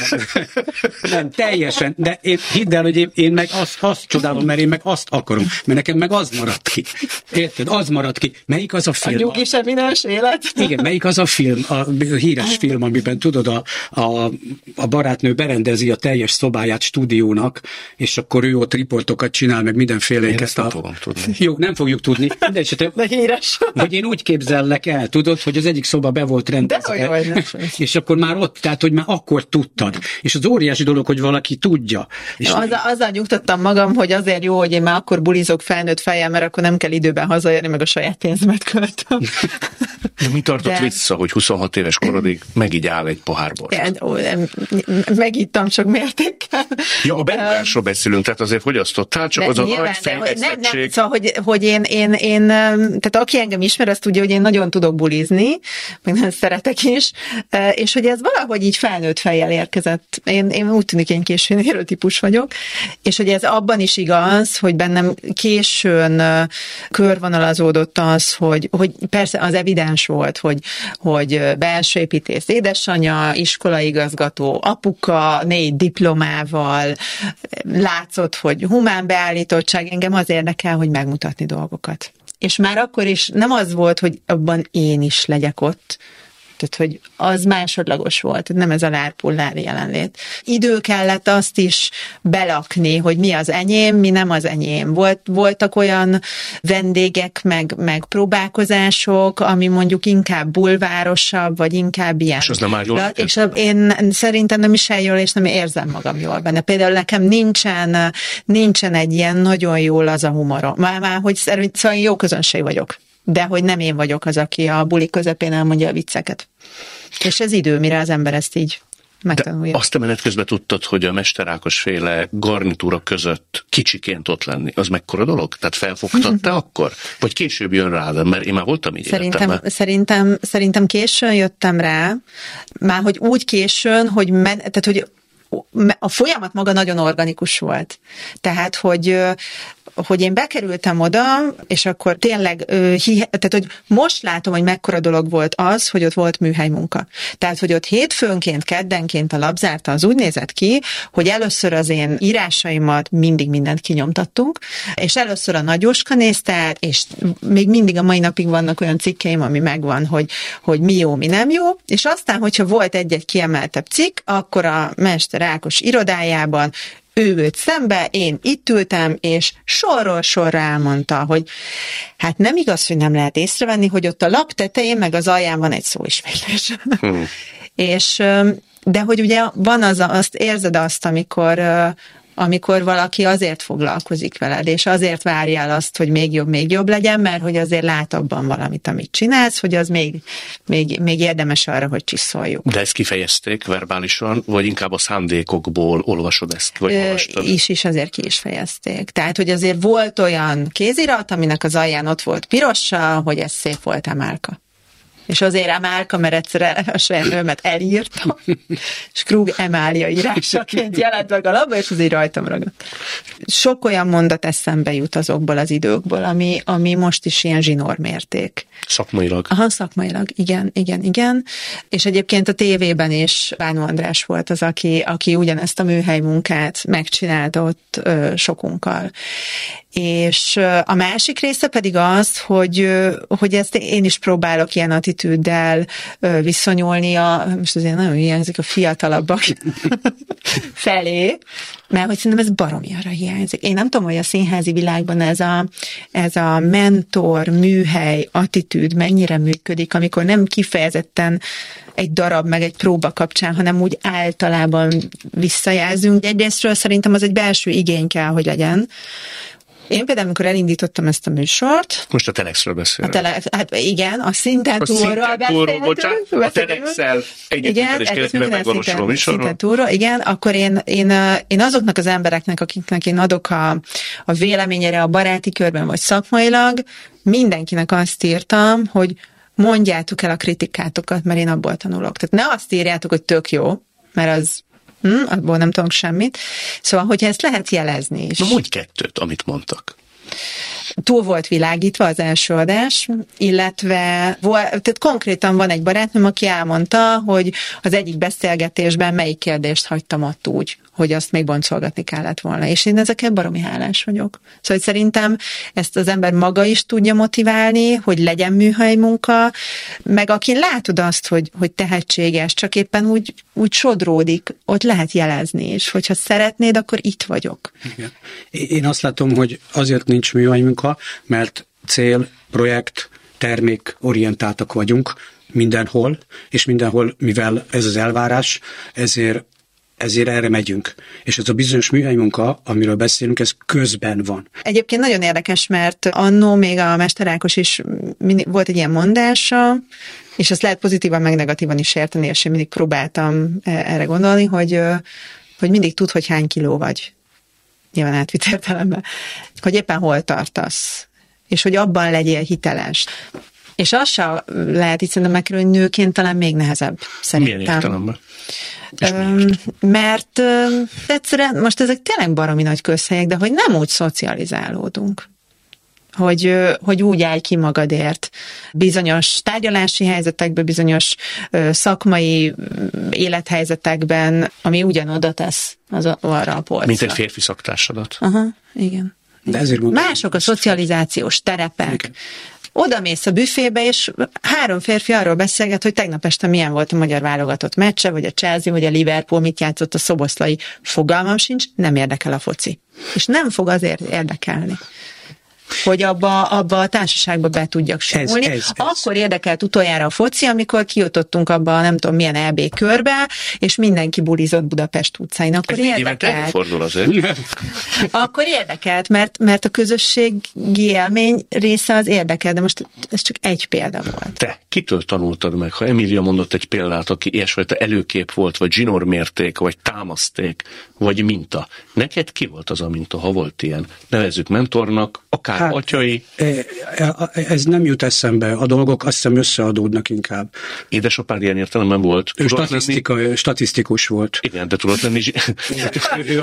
[SPEAKER 3] Nem, teljesen. De hidd el, hogy én meg azt csodálom, mert én meg azt akarom. Mert nekem meg az maradt ki. Érted? Az maradt ki. Melyik az a film?
[SPEAKER 4] A nyugi semminárs élet.
[SPEAKER 3] Igen, melyik az a film, a híres film, amiben tudod, a barátnő berendezi a teljes szobáját stúdiónak, és akkor ő ott riportokat csinál, meg mindenféléket.
[SPEAKER 2] Nem fogom tudni.
[SPEAKER 3] Jó, nem fogjuk tudni.
[SPEAKER 4] De híres.
[SPEAKER 3] Hogy én úgy képzellek el, tudod, hogy az egyik szoba be volt rendezve. És akkor már ott, tehát, hogy már akkor tudtad. És az óriási dolog, hogy valaki tudja. És
[SPEAKER 4] azzal nyugtattam magam, hogy azért jó, hogy én már akkor bulizok felnőtt fejjel, mert akkor nem kell időben hazaérni, meg a saját pénzemet költöm.
[SPEAKER 2] De mi tartott vissza, hogy 26 éves korodig megigyál egy pohár bort?
[SPEAKER 4] Megittam csak mértékkel.
[SPEAKER 2] Ja, a benyomásról beszélünk, tehát azért fogyasztottál, csak az a nagy fejlesztettség.
[SPEAKER 4] Szóval, hogy én, tehát aki engem ismer, azt tudja, hogy én nagyon tudok bulizni, meg nagyon szeretek is, és hogy ez valahogy így felnőtt fejjel érkezett. Én úgy tűnik, én későn érő típus vagyok, és hogy ez abban is igaz, hogy bennem későn körvonalazódott az, hogy persze az evidens volt, hogy belső építész édesanyja, iskolaigazgató, apuka, 4 diplomával, látszott, hogy humán beállítottság, engem az érdekel, hogy megmutatni dolgokat. És már akkor is nem az volt, hogy abban én is legyek ott, tehát, hogy az másodlagos volt, nem ez a lárpullári jelenlét. Idő kellett azt is belakni, hogy mi az enyém, mi nem az enyém. Voltak olyan vendégek, meg próbálkozások, ami mondjuk inkább bulvárosabb, vagy inkább ilyen.
[SPEAKER 2] És az nem áll jól?
[SPEAKER 4] És én szerintem nem is áll jól, és nem érzem magam jól benne. Például nekem nincsen egy ilyen nagyon jól az a humorom. Már hogy szóval jó közönség vagyok. De hogy nem én vagyok az, aki a buli közepén elmondja a vicceket. És ez idő, mire az ember ezt így megtanulja.
[SPEAKER 2] De azt a menet közben tudtad, hogy a Mester Ákos féle garnitúra között kicsiként ott lenni, az mekkora dolog? Tehát felfogtad te akkor? Vagy később jön rád? Mert én már voltam így
[SPEAKER 4] Szerintem későn jöttem rá, már hogy úgy későn, hogy a folyamat maga nagyon organikus volt. Tehát, hogy én bekerültem oda, és akkor tényleg, tehát, hogy most látom, hogy mekkora dolog volt az, hogy ott volt műhelymunka. Tehát, hogy ott hétfőnként, keddenként a labzárta az úgy nézett ki, hogy először az én írásaimat mindig mindent kinyomtattunk, és először a Nagy Jóska nézte, és még mindig a mai napig vannak olyan cikkeim, ami megvan, hogy mi jó, mi nem jó, és aztán, hogyha volt egy-egy kiemeltebb cikk, akkor a Mester Ákos irodájában ő ült szembe, én itt ültem, és sorról sorra elmondta, hogy hát nem igaz, hogy nem lehet észrevenni, hogy ott a lap tetején meg az alján van egy szóismétlés. És, de hogy ugye van azt érzed azt, amikor valaki azért foglalkozik veled, és azért várja el azt, hogy még jobb legyen, mert hogy azért lát abban valamit, amit csinálsz, hogy az még érdemes arra, hogy csiszoljuk.
[SPEAKER 2] De ezt kifejezték verbálisan, vagy inkább a szándékokból olvasod ezt, vagy olvastad?
[SPEAKER 4] Is azért ki is fejezték. Tehát, hogy azért volt olyan kézirat, aminek az alján ott volt pirossal, hogy ez szép volt Emálka. És azért Emálka, mert egyszer a saját nőmet elírtam, és Krug Emália írásaként jelent meg a labba, és azért rajtam ragadt. Sok olyan mondat eszembe jut azokból az időkból, ami most is ilyen zsinórmérték.
[SPEAKER 2] Szakmailag.
[SPEAKER 4] Aha, szakmailag, igen. És egyébként a tévében is Bánó András volt az, aki ugyanezt a műhelymunkát megcsinálta ott sokunkkal. És a másik része pedig az, hogy ezt én is próbálok ilyen attitűddel viszonyulni most azért nagyon hiányzik a fiatalabbak felé, mert hogy szerintem ez baromi arra hiányzik. Én nem tudom, hogy a színházi világban ez a mentor, műhely, attitűd mennyire működik, amikor nem kifejezetten egy darab, meg egy próba kapcsán, hanem úgy általában visszajelzünk. Egyrésztről szerintem az egy belső igény kell, hogy legyen, Én például, amikor elindítottam ezt a műsort...
[SPEAKER 2] Most a Telexről beszélünk.
[SPEAKER 4] Hát igen, a Szintetúrról beszélünk.
[SPEAKER 2] A Telexel együttműködéskérdezőben megvalósuló műsorról.
[SPEAKER 4] Szintetúrról, igen, akkor én azoknak az embereknek, akiknek én adok a véleményére a baráti körben, vagy szakmailag, mindenkinek azt írtam, hogy mondjátok el a kritikátokat, mert én abból tanulok. Tehát ne azt írjátok, hogy tök jó, mert az abból nem tudok semmit. Szóval, hogyha ezt lehet jelezni is.
[SPEAKER 2] Na mondj kettőt, amit mondtak.
[SPEAKER 4] Túl volt világítva az első adás, illetve tehát konkrétan van egy barátnőm, aki elmondta, hogy az egyik beszélgetésben melyik kérdést hagytam ott úgy, hogy azt még boncolgatni kellett volna. És én ezekkel baromi hálás vagyok. Szóval szerintem ezt az ember maga is tudja motiválni, hogy legyen műhely munka, meg akin látod azt, hogy tehetséges, csak éppen úgy sodródik, ott lehet jelezni, és hogyha szeretnéd, akkor itt vagyok.
[SPEAKER 3] Igen. Én azt látom, hogy azért nincs műhely munka, mert cél, projekt, termék orientáltak vagyunk mindenhol, és mindenhol, mivel ez az elvárás, ezért erre megyünk. És ez a bizonyos műhely munka, amiről beszélünk, ez közben van.
[SPEAKER 4] Egyébként nagyon érdekes, mert annó még a Mester Ákos is volt egy ilyen mondása, és azt lehet pozitívan, meg negatívan is érteni, és én mindig próbáltam erre gondolni, hogy mindig tudd, hogy hány kiló vagy. Nyilván átvitt értelemben. Hogy éppen hol tartasz. És hogy abban legyél hiteles. És az sem lehet itt szerintem megkerülni, hogy nőként talán még nehezebb, szerintem.
[SPEAKER 2] Milyen értelemben?
[SPEAKER 4] Mert egyszerűen most ezek tényleg baromi nagy közhelyek, de hogy nem úgy szocializálódunk. Hogy úgy állj ki magadért. Bizonyos tárgyalási helyzetekben, bizonyos szakmai élethelyzetekben, ami ugyanoda tesz arra a polcra.
[SPEAKER 2] Mint egy férfi szaktársadat.
[SPEAKER 4] Aha, igen.
[SPEAKER 3] De ezért mondom,
[SPEAKER 4] mások a szocializációs terepek. Igen. Oda mész a büfébe, és 3 férfi arról beszélget, hogy tegnap este milyen volt a magyar válogatott meccse, vagy a Chelsea, vagy a Liverpool, mit játszott a Szoboszlai. Fogalmam sincs, nem érdekel a foci. És nem fog azért érdekelni, hogy abba a társaságba be tudjak simulni. Akkor érdekelt utoljára a foci, amikor kijutottunk abba nem tudom milyen EB körbe, és mindenki bulizott Budapest utcáin. Akkor érdekelt.
[SPEAKER 2] Fordul azért.
[SPEAKER 4] Akkor érdekelt, mert a közösségi élmény része az érdekel, de most ez csak egy példa volt.
[SPEAKER 2] Te kitől tanultad meg, ha Emília mondott egy példát, aki ilyesfajta előkép volt, vagy zsinórmérték, vagy támaszték, vagy minta. Neked ki volt az a minta, ha volt ilyen? Nevezzük mentornak, akár atyai.
[SPEAKER 3] Ez nem jut eszembe. A dolgok azt hiszem összeadódnak inkább.
[SPEAKER 2] Édesapád ilyen értelemben volt?
[SPEAKER 3] Statisztikus volt.
[SPEAKER 2] Igen, de tudott lenni...
[SPEAKER 3] Ő a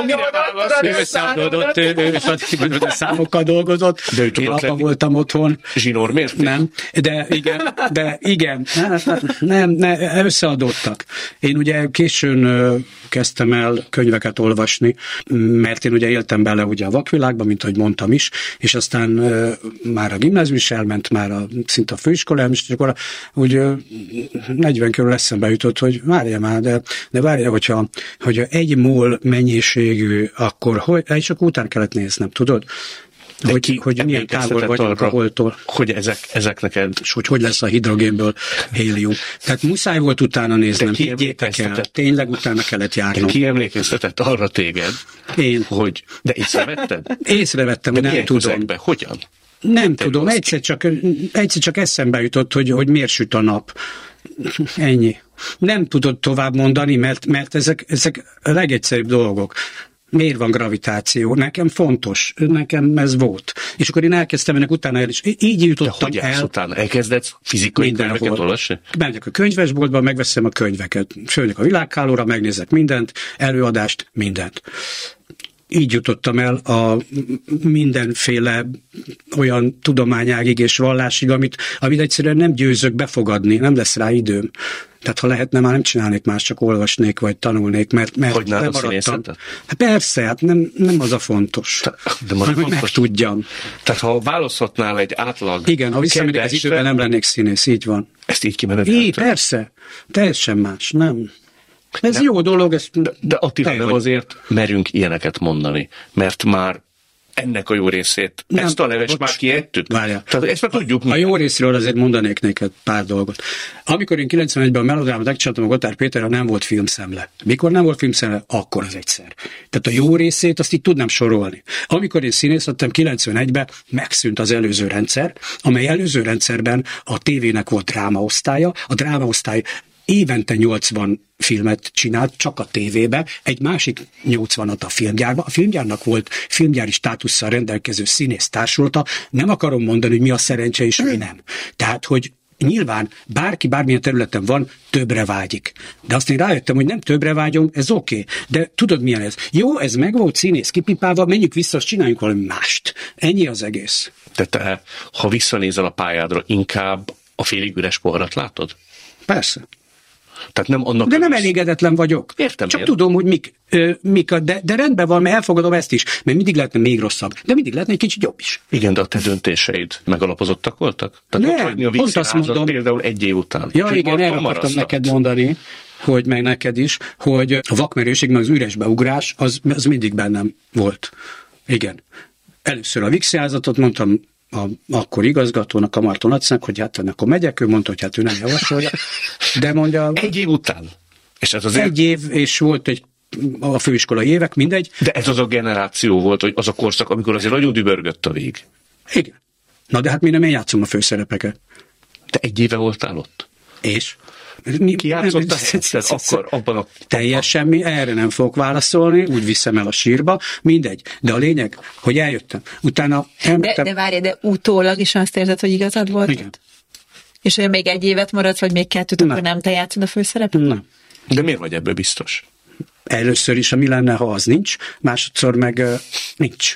[SPEAKER 3] számokkal dolgozott.
[SPEAKER 2] De ő tudott
[SPEAKER 3] lenni. Voltam otthon.
[SPEAKER 2] Zsinórmérték?
[SPEAKER 3] Nem, de igen. Nem, összeadódtak. Én ugye későn kezdtem el könyveket olvasni, mert én ugye éltem bele ugye a vakvilágban, mint ahogy mondtam is, és aztán már a gimnázium is elment, már szinte a főiskolám is, és akkor úgy 40 körül eszembe jutott, hogy várja már, de várja, hogyha egy mol mennyiségű, akkor és akkor után kellett néznem, tudod? Hogy milyen távol vagyunk a holtól.
[SPEAKER 2] Hogy ezek neked...
[SPEAKER 3] És hogy lesz a hidrogénből hélium. Tehát muszáj volt utána néznem. Higgyétek el, tényleg utána kellett járnom.
[SPEAKER 2] Ki emlékeztetett arra téged,
[SPEAKER 3] én.
[SPEAKER 2] Hogy... De észrevetted?
[SPEAKER 3] Észrevettem, hogy nem tudom.
[SPEAKER 2] Hogyan?
[SPEAKER 3] Nem tudom, egyszer csak eszembe jutott, hogy miért süt a nap. Ennyi. Nem tudod tovább mondani, mert ezek a legegyszerűbb dolgok. Miért van gravitáció? Nekem fontos, nekem ez volt. És akkor én elkezdtem ennek utána el, és így jutottam el.
[SPEAKER 2] Hogy utána? Elkezdett fizikai könyveket olvasni?
[SPEAKER 3] Megyek a könyvesboltba, megveszem a könyveket. Fölök a világhálóra, megnézek mindent, előadást, mindent. Így jutottam el a mindenféle olyan tudományágig és vallásig, amit egyszerűen nem győzök befogadni, nem lesz rá időm. Tehát ha lehetne, már nem csinálnék más, csak olvasnék, vagy tanulnék, mert lemaradtam. Hát persze, hát nem az a fontos.
[SPEAKER 2] De hogy
[SPEAKER 3] meg tudjam.
[SPEAKER 2] Tehát ha választhatnál egy átlag...
[SPEAKER 3] Igen, ha visszamegyek az időben, nem lennék színész, így van.
[SPEAKER 2] Ezt így kimenetelted?
[SPEAKER 3] Persze, teljesen más, nem. Ez jó dolog.
[SPEAKER 2] De Attila, nem azért merünk ilyeneket mondani, mert már ennek a jó részét. Nem, ezt a leves már kiettük?
[SPEAKER 3] Várjál.
[SPEAKER 2] Tehát ezt már tudjuk.
[SPEAKER 3] A jó részről azért mondanék neked pár dolgot. Amikor én 91-ben a melodrámát megcsináltam a Gotthárd Péterrel, nem volt filmszemle. Mikor nem volt filmszemle? Akkor az egyszer. Tehát a jó részét azt így tudnám sorolni. Amikor én színész lettem 91-ben, megszűnt az előző rendszer, amely előző rendszerben a tévének volt drámaosztálya. A drámaosztály évente 80 filmet csinált, csak a tévébe, egy másik 80-at a filmgyárba. A filmgyárnak volt filmgyári státusszal rendelkező színész társulata. Nem akarom mondani, hogy mi a szerencse és mi nem. Tehát, hogy nyilván bárki bármilyen területen van, többre vágyik. De azt én rájöttem, hogy nem többre vágyom, ez oké. De tudod milyen ez? Jó, ez meg volt színész kipipálva, menjünk vissza, azt csináljunk valami mást. Ennyi az egész.
[SPEAKER 2] De te, ha visszanézel a pályádra, inkább a félig üres poharat látod?
[SPEAKER 3] Persze.
[SPEAKER 2] Tehát nem annak.
[SPEAKER 3] De nem elégedetlen vagyok.
[SPEAKER 2] Értem.
[SPEAKER 3] Csak tudom, hogy de rendben van, mert elfogadom ezt is, mert mindig lehetne még rosszabb, de mindig lehetne egy kicsit jobb is.
[SPEAKER 2] Igen, de a te döntéseid megalapozottak voltak? Tehát
[SPEAKER 3] nem, pont azt mondom.
[SPEAKER 2] Például egy év után.
[SPEAKER 3] Ja, igen, erre akartam neked mondani, hogy meg neked is, hogy a vakmerőség, meg az üres beugrás, az mindig bennem volt. Igen. Először a Vixjázatot mondtam akkor igazgatónak, a Marton Lacnak, hogy hát akkor megyek, ő mondta, hogy hát ő nem javasolja, de mondja...
[SPEAKER 2] Egy év után? És ez azért...
[SPEAKER 3] Egy év, és volt a főiskolai évek, mindegy.
[SPEAKER 2] De ez az a generáció volt, hogy az a korszak, amikor azért nagyon dübörgött a vég.
[SPEAKER 3] Igen. Na de hát mi nem én játszom a főszerepeket.
[SPEAKER 2] Te egy éve voltál ott?
[SPEAKER 3] És?
[SPEAKER 2] Ki játszott akkor abban a...
[SPEAKER 3] Teljesen erre nem fogok válaszolni, úgy viszem el a sírba, mindegy. De a lényeg, hogy eljöttem. Utána elmentem...
[SPEAKER 4] De várj, de utólag is azt érzed, hogy igazad volt?
[SPEAKER 3] Igen.
[SPEAKER 4] És hogy még egy évet maradsz, vagy még kettőt, akkor nem te játszod a főszerepet?
[SPEAKER 3] Nem.
[SPEAKER 2] De miért vagy ebből biztos?
[SPEAKER 3] Először is, mi lenne, ha az nincs, másodszor meg nincs.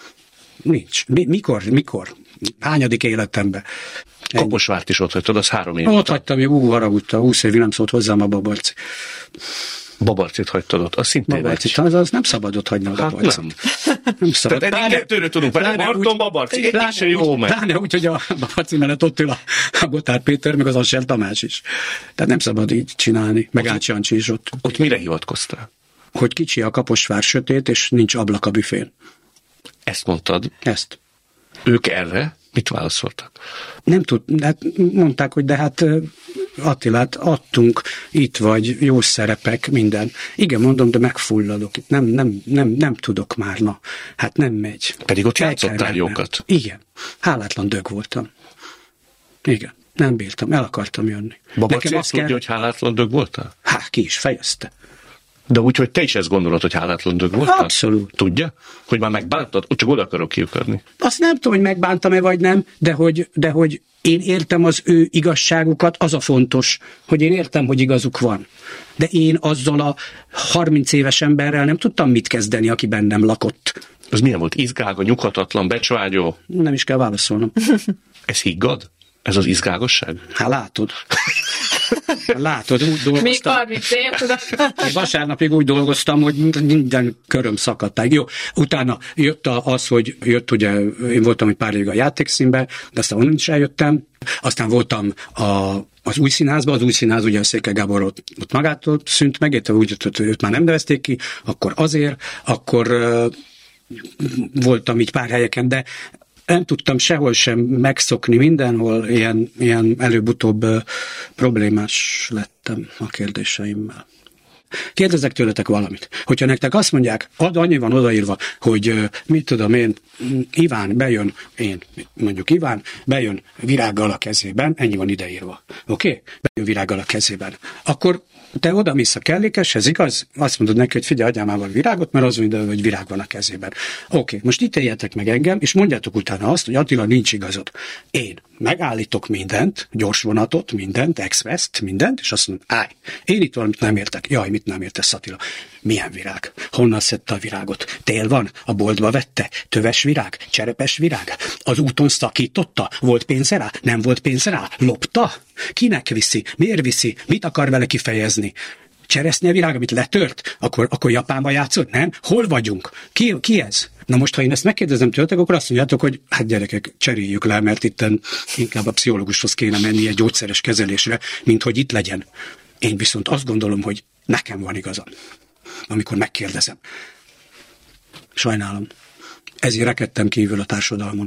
[SPEAKER 3] Mikor? Hányadik életemben?
[SPEAKER 2] Kaposvárt is ott hagytad, az 3 év.
[SPEAKER 3] Ott hagytam, haragudta, 20 évig nem szólt hozzám a Babarci.
[SPEAKER 2] Babarcit hagytad ott, az szintén
[SPEAKER 3] Babarcit, az nem szabad ott hagyni a Babarcit. Nem szabad.
[SPEAKER 2] Tehát eddig kettőről tudunk, Marton Babarci, egy is jó meg.
[SPEAKER 3] Pláne úgy, hogy a Babarci mellett ott ül a Gotthárd Péter, meg az Ansel Tamás is. Tehát nem szabad így csinálni, meg Ács Jancsi is ott.
[SPEAKER 2] Ott mire hivatkoztál?
[SPEAKER 3] Hogy kicsi a Kaposvár, sötét, és nincs ablak a büfén.
[SPEAKER 2] Ezt mondtad?
[SPEAKER 3] Ezt.
[SPEAKER 2] Ők erre mit válaszoltak?
[SPEAKER 3] Nem hát mondták, hogy de hát Attilát adtunk, itt vagy, jó szerepek, minden. Igen, mondom, de megfulladok. Nem tudok már, na. Hát nem megy.
[SPEAKER 2] Pedig ott játszottál jókat.
[SPEAKER 3] Igen. Hálátlan dög voltam. Igen. Nem bírtam, el akartam jönni.
[SPEAKER 2] Babarci azt tudja, hogy hálátlan dög voltál?
[SPEAKER 3] Ki is fejezte.
[SPEAKER 2] De úgy, hogy te is ezt gondolod, hogy hálátlan dög voltál?
[SPEAKER 3] Abszolút.
[SPEAKER 2] Tudja? Hogy már megbántad? Csak oda akarok kiukadni.
[SPEAKER 3] Azt nem tudom, hogy megbántam-e vagy nem, de hogy én értem az ő igazságukat, az a fontos, hogy én értem, hogy igazuk van. De én azzal a 30 éves emberrel nem tudtam mit kezdeni, aki bennem lakott.
[SPEAKER 2] Az milyen volt? Izgága, nyughatatlan, becsvágyó?
[SPEAKER 3] Nem is kell válaszolnom.
[SPEAKER 2] Ez higgad? Ez az izgágosság?
[SPEAKER 3] Hát látod, úgy dolgoztam.
[SPEAKER 4] Még 30 év, tudom.
[SPEAKER 3] Vasárnapig úgy dolgoztam, hogy minden köröm szakadtáig. Jó, utána jött ugye, én voltam egy pár évig a játékszínben, de aztán onnan is eljöttem. Aztán voltam az új színházban, az új színház ugye a Székely Gábor ott magától szűnt meg, érte úgy, hogy őt már nem nevezték ki, akkor voltam így pár helyeken, de nem tudtam sehol sem megszokni, mindenhol ilyen előbb-utóbb problémás lettem a kérdéseimmel. Kérdezek tőletek valamit. Hogyha nektek azt mondják, annyi van odaírva, hogy mit tudom én, Iván bejön virággal a kezében, ennyi van ideírva. Oké? Bejön virággal a kezében. Akkor te odamész a kellékeshez, igaz? Azt mondod neki, hogy figyelj, adjál már valami virágot, mert az mondja, hogy virág van a kezében. Oké, most ítéljetek meg engem, és mondjátok utána azt, hogy Attila, nincs igazod. Én megállítok mindent, gyorsvonatot, mindent, expresszt, mindent, és azt mondom, állj, én itt valamit nem értek. Jaj, mit nem értesz, Attila? Milyen virág? Honnan szedte a virágot? Tél van? A boltba vette? Töves virág? Cserepes virág? Az úton szakította? Volt pénze rá? Nem volt pénze rá? Lopta? Kinek viszi? Miért viszi? Mit akar vele kifejezni? Cseresznyevirág, amit letört? Akkor Japánba játszott? Nem? Hol vagyunk? Ki ez? Na most, ha én ezt megkérdezem tőletek, akkor azt mondjátok, hogy hát gyerekek, cseréljük le, mert itten inkább a pszichológushoz kéne menni egy gyógyszeres kezelésre, mint hogy itt legyen. Én viszont azt gondolom, hogy nekem van igazam, amikor megkérdezem. Sajnálom. ezért rekedtem kívül a társadalmon.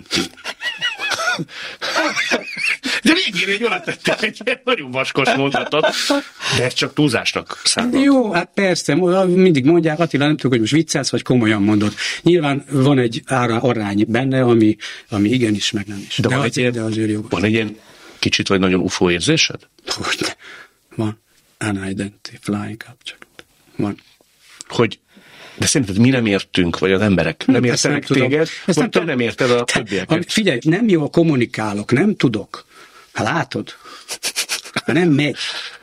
[SPEAKER 2] De végén egy olyat tettél, egy nagyon vaskos mondatot, de ez csak túlzásnak számít.
[SPEAKER 3] Jó, hát persze, mindig mondják, Attila, nem tudok, hogy most viccelsz, vagy komolyan mondod. Nyilván van egy arány benne, ami igenis, meg nem is. De azért jó.
[SPEAKER 2] Van egy ilyen kicsit vagy nagyon UFO érzésed?
[SPEAKER 3] Hogy van. Unidentified flying object. Van.
[SPEAKER 2] Hogy de szerinted mi nem értünk, vagy az emberek nem értenek téged, vagy te nem érted a többieket?
[SPEAKER 3] Figyelj, nem jól kommunikálok, nem tudok. Hát látod? Nem megy.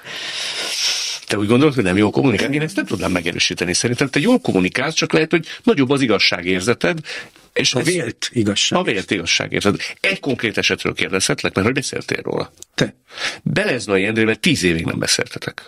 [SPEAKER 2] Te úgy gondolod, hogy nem jól kommunikálni? Én ezt nem tudnám megerősíteni. Szerintem te jól kommunikálsz, csak lehet, hogy nagyobb az igazságérzeted. És
[SPEAKER 3] a vélt igazság.
[SPEAKER 2] A vélt igazságérzeted. Egy konkrét esetről kérdezhetlek, mert hogy beszéltél róla?
[SPEAKER 3] Te.
[SPEAKER 2] Beleznai Endrével 10 évig nem beszéltetek.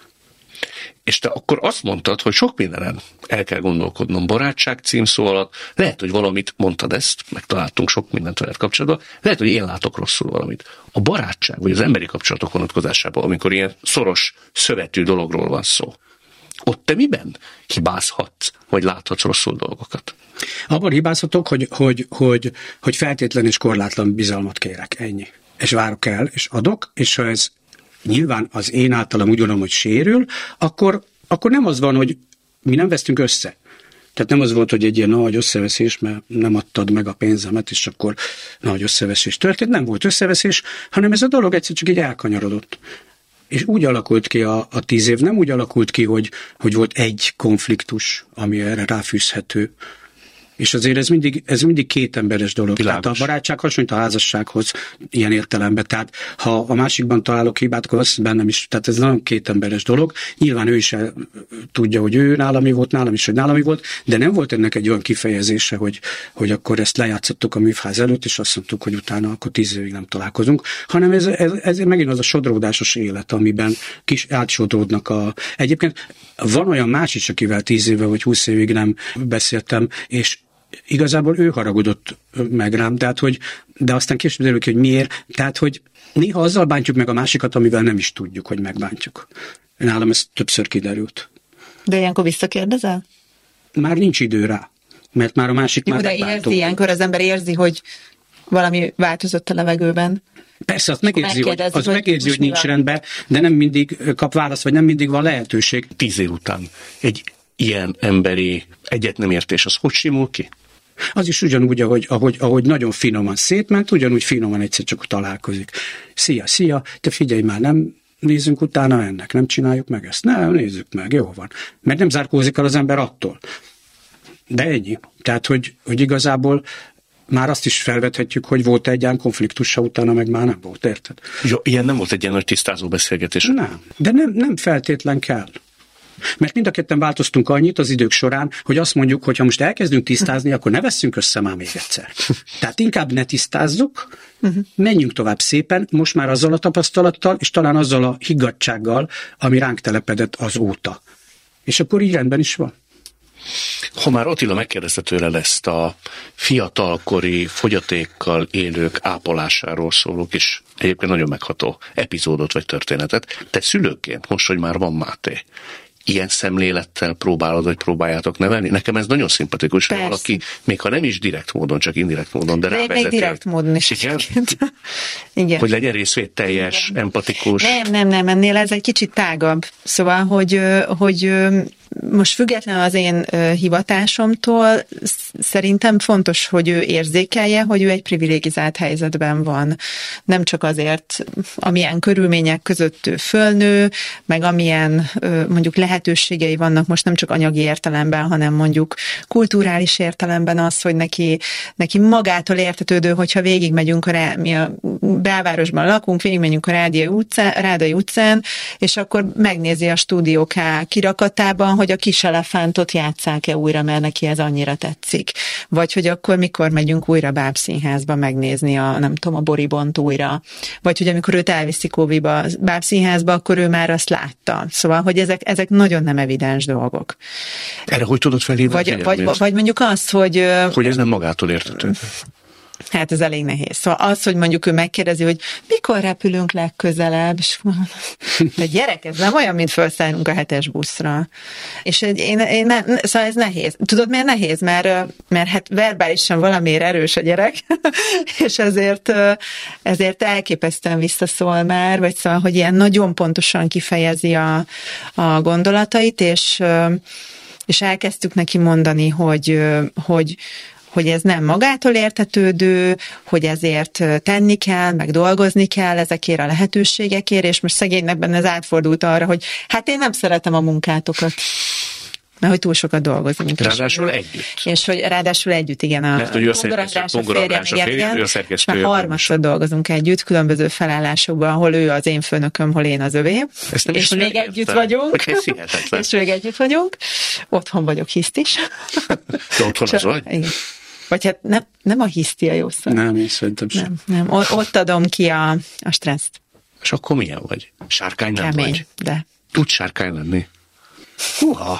[SPEAKER 2] És te akkor azt mondtad, hogy sok mindenen el kell gondolkodnom. Barátság címszó alatt, lehet, hogy valamit, mondtad ezt, megtaláltunk sok mindent veled kapcsolatban, lehet, hogy én látok rosszul valamit. A barátság, vagy az emberi kapcsolatok vonatkozásában, amikor ilyen szoros, szövetű dologról van szó, ott te miben hibázhatsz, vagy láthatsz rosszul dolgokat?
[SPEAKER 3] Abban hibázhatok, hogy feltétlen és korlátlan bizalmat kérek, ennyi. És várok el, és adok, és ha ez nyilván az én általam úgy gondolom, hogy sérül, akkor nem az van, hogy mi nem vesztünk össze. Tehát nem az volt, hogy egy ilyen nagy összeveszés, mert nem adtad meg a pénzemet, és akkor nagy összeveszés történt. Nem volt összeveszés, hanem ez a dolog egyszer csak így elkanyarodott. És úgy alakult ki a 10 év, nem úgy alakult ki, hogy volt egy konfliktus, ami erre ráfűzhető. És azért ez mindig két emberes dolog.
[SPEAKER 2] Világos.
[SPEAKER 3] Tehát a barátság hasonlít a házassághoz ilyen értelemben. Tehát ha a másikban találok hibát, akkor az bennem is. Tehát ez nagyon két emberes dolog. Nyilván ő is tudja, hogy ő nálami volt, nálam is, hogy nálami volt, de nem volt ennek egy olyan kifejezése, hogy akkor ezt lejátszottuk a műfáz előtt, és azt mondtuk, hogy utána akkor 10 évig nem találkozunk, hanem ez megint az a sodródásos élet, amiben kis átsodródnak Egyébként van olyan más is, akivel 10 éve vagy 20 évig nem beszéltem, és igazából ő haragudott meg rám, de aztán később derül ki, hogy miért. Tehát, hogy néha azzal bántjuk meg a másikat, amivel nem is tudjuk, hogy megbántjuk. Nálam ez többször kiderült.
[SPEAKER 4] De ilyenkor visszakérdezel?
[SPEAKER 3] Már nincs idő rá, mert már a másik már megbántott.
[SPEAKER 4] De érzi ilyenkor, az ember érzi, hogy valami változott a levegőben.
[SPEAKER 3] Persze, azt megérzi, hogy nincs rendben, de nem mindig kap választ, vagy nem mindig van lehetőség.
[SPEAKER 2] 10 év után egy ilyen emberi egyet nem értés, az hogy simul ki?
[SPEAKER 3] Az is ugyanúgy, ahogy nagyon finoman szétment, ugyanúgy finoman egyszer csak találkozik. Szia, te figyelj már, nem nézzünk utána ennek, nem csináljuk meg ezt. Nem, nézzük meg, jó van. Mert nem zárkózik el az ember attól. De ennyi. Tehát, hogy igazából már azt is felvethetjük, hogy volt egy ilyen konfliktusa, utána meg már nem volt, érted?
[SPEAKER 2] Jó, ilyen nem volt egy ilyen nagy tisztázó beszélgetés.
[SPEAKER 3] Nem, de nem feltétlen kell. Mert mind a ketten változtunk annyit az idők során, hogy azt mondjuk, hogy ha most elkezdünk tisztázni, akkor ne vesszünk össze már még egyszer. Tehát inkább ne tisztázzuk, menjünk tovább szépen, most már azzal a tapasztalattal, és talán azzal a higgadtsággal, ami ránk telepedett azóta. És akkor így rendben is van.
[SPEAKER 2] Ha már Attila megkérdezte tőle ezt a fiatalkori fogyatékkal élők ápolásáról szóló kis, egyébként nagyon megható epizódot vagy történetet, te szülőként, most, hogy már van Máté, ilyen szemlélettel próbálod, vagy próbáljátok nevelni? Nekem ez nagyon szimpatikus, hogy valaki, még ha nem is direkt módon, csak indirekt módon, de rávezeti.
[SPEAKER 4] Még direkt módon is.
[SPEAKER 2] Igen? Hogy legyen részvételjes, empatikus.
[SPEAKER 4] Nem, ennél ez egy kicsit tágabb. Szóval, hogy most függetlenül az én hivatásomtól szerintem fontos, hogy ő érzékelje, hogy ő egy privilegizált helyzetben van. Nem csak azért, amilyen körülmények között ő fölnő, meg amilyen mondjuk lehetőségei vannak most nem csak anyagi értelemben, hanem mondjuk kulturális értelemben az, hogy neki magától értetődő, hogyha végigmegyünk mi a belvárosban lakunk, végigmegyünk a Rádai utcán, és akkor megnézi a Stúdió K kirakatában, hogy a Kis elefántot játsszák-e újra, mert neki ez annyira tetszik. Vagy hogy akkor mikor megyünk újra Bábszínházba megnézni a Boribont újra. Vagy hogy amikor őt elviszik óviba Bábszínházba, akkor ő már azt látta. Szóval, hogy ezek nagyon nem evidens dolgok.
[SPEAKER 2] Erre hogy tudod felhívni?
[SPEAKER 4] Vagy mondjuk azt, hogy...
[SPEAKER 2] Hogy ez nem magától értető.
[SPEAKER 4] Hát ez elég nehéz. Szóval az, hogy mondjuk ő megkérdezi, hogy mikor repülünk legközelebb, és de gyerek, ez nem olyan, mint felszállunk a 7-es buszra. És szóval ez nehéz. Tudod, miért nehéz? Mert hát verbálisan valamiért erős a gyerek, és ezért elképesztően visszaszól már, vagy szóval, hogy ilyen nagyon pontosan kifejezi a gondolatait, és elkezdtük neki mondani, hogy ez nem magától értetődő, hogy ezért tenni kell, meg dolgozni kell ezekért a lehetőségekért, és most szegénynek benne ez átfordult arra, hogy hát én nem szeretem a munkátokat. Mert hogy túl sokat dolgozunk.
[SPEAKER 2] Ráadásul együtt.
[SPEAKER 4] És hogy ráadásul együtt, igen.
[SPEAKER 2] Mert hogy
[SPEAKER 4] a férjem, már harmadszor dolgozunk együtt, különböző felállásokban, ahol ő az én főnököm, hol én az övé. És még együtt vagyunk. És még együtt vagyunk. Otthon vagyok hiszt is.
[SPEAKER 2] Otthon az vagy?
[SPEAKER 4] Igen. Vagy hát nem a hiszti a jó szó.
[SPEAKER 3] Nem, én szerintem sem.
[SPEAKER 4] Nem. Ott adom ki a stresszt.
[SPEAKER 2] És akkor milyen vagy? Sárkány nem
[SPEAKER 4] kemény,
[SPEAKER 2] vagy?
[SPEAKER 4] De.
[SPEAKER 2] Tudsz sárkány lenni? Húha!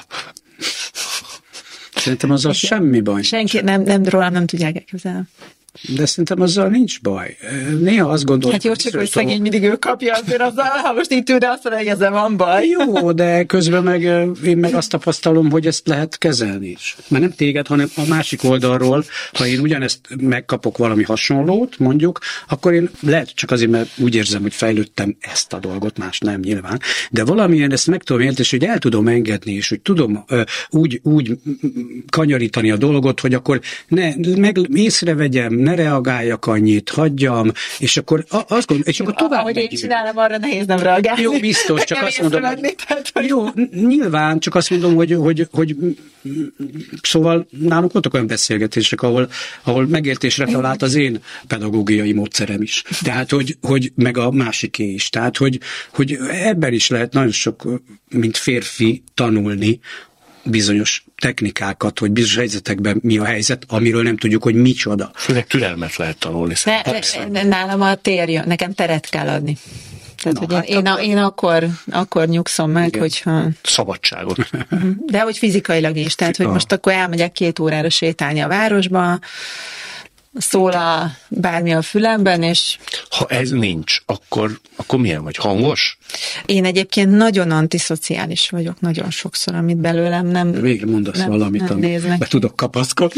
[SPEAKER 3] Szerintem azzal semmi baj.
[SPEAKER 4] Senki, nem rólam nem tudják elképzelni.
[SPEAKER 3] De szerintem azzal nincs baj. Néha azt gondolom...
[SPEAKER 4] Hát jó, csak hogy szegény mindig ő kapja, azért azzal, ha most itt ül, de azt mondja, hogy ezzel van baj.
[SPEAKER 3] Jó, de közben meg én meg azt tapasztalom, hogy ezt lehet kezelni is. Mert nem téged, hanem a másik oldalról, ha én ugyanezt megkapok valami hasonlót, mondjuk, akkor én lehet csak azért, mert úgy érzem, hogy fejlődtem ezt a dolgot, más nem nyilván, de valamilyen ezt meg tudom érteni, és hogy el tudom engedni, és hogy tudom úgy kanyarítani a dolgot, hogy akkor észrevegyem, ne reagáljak annyit, hagyjam, és akkor azt gondolom, és akkor tovább
[SPEAKER 4] ahogy én csinálom, arra nehéz nem reagálni.
[SPEAKER 3] Jó, biztos, csak azt mondom, jó, nyilván, csak azt mondom, hogy szóval nálunk voltak olyan beszélgetések, ahol megértésre talált az én pedagógiai módszerem is. Tehát, hogy meg a másiké is. Tehát, hogy ebben is lehet nagyon sok, mint férfi tanulni, bizonyos technikákat, hogy bizonyos helyzetekben mi a helyzet, amiről nem tudjuk, hogy micsoda.
[SPEAKER 2] Főleg türelmet lehet tanulni.
[SPEAKER 4] Nálam a térja, nekem teret kell adni. Tehát, hogy én akkor nyugszom meg, igen, hogyha...
[SPEAKER 2] Szabadságot.
[SPEAKER 4] De hogy fizikailag is, tehát, hogy most akkor elmegyek 2 órára sétálni a városba, szól bármi a fülemben, és...
[SPEAKER 2] Ha ez nincs, akkor milyen vagy? Hangos?
[SPEAKER 4] Én egyébként nagyon antiszociális vagyok, nagyon sokszor, amit belőlem nem...
[SPEAKER 3] Végre mondasz valamit, amit be tudok kapaszkodni.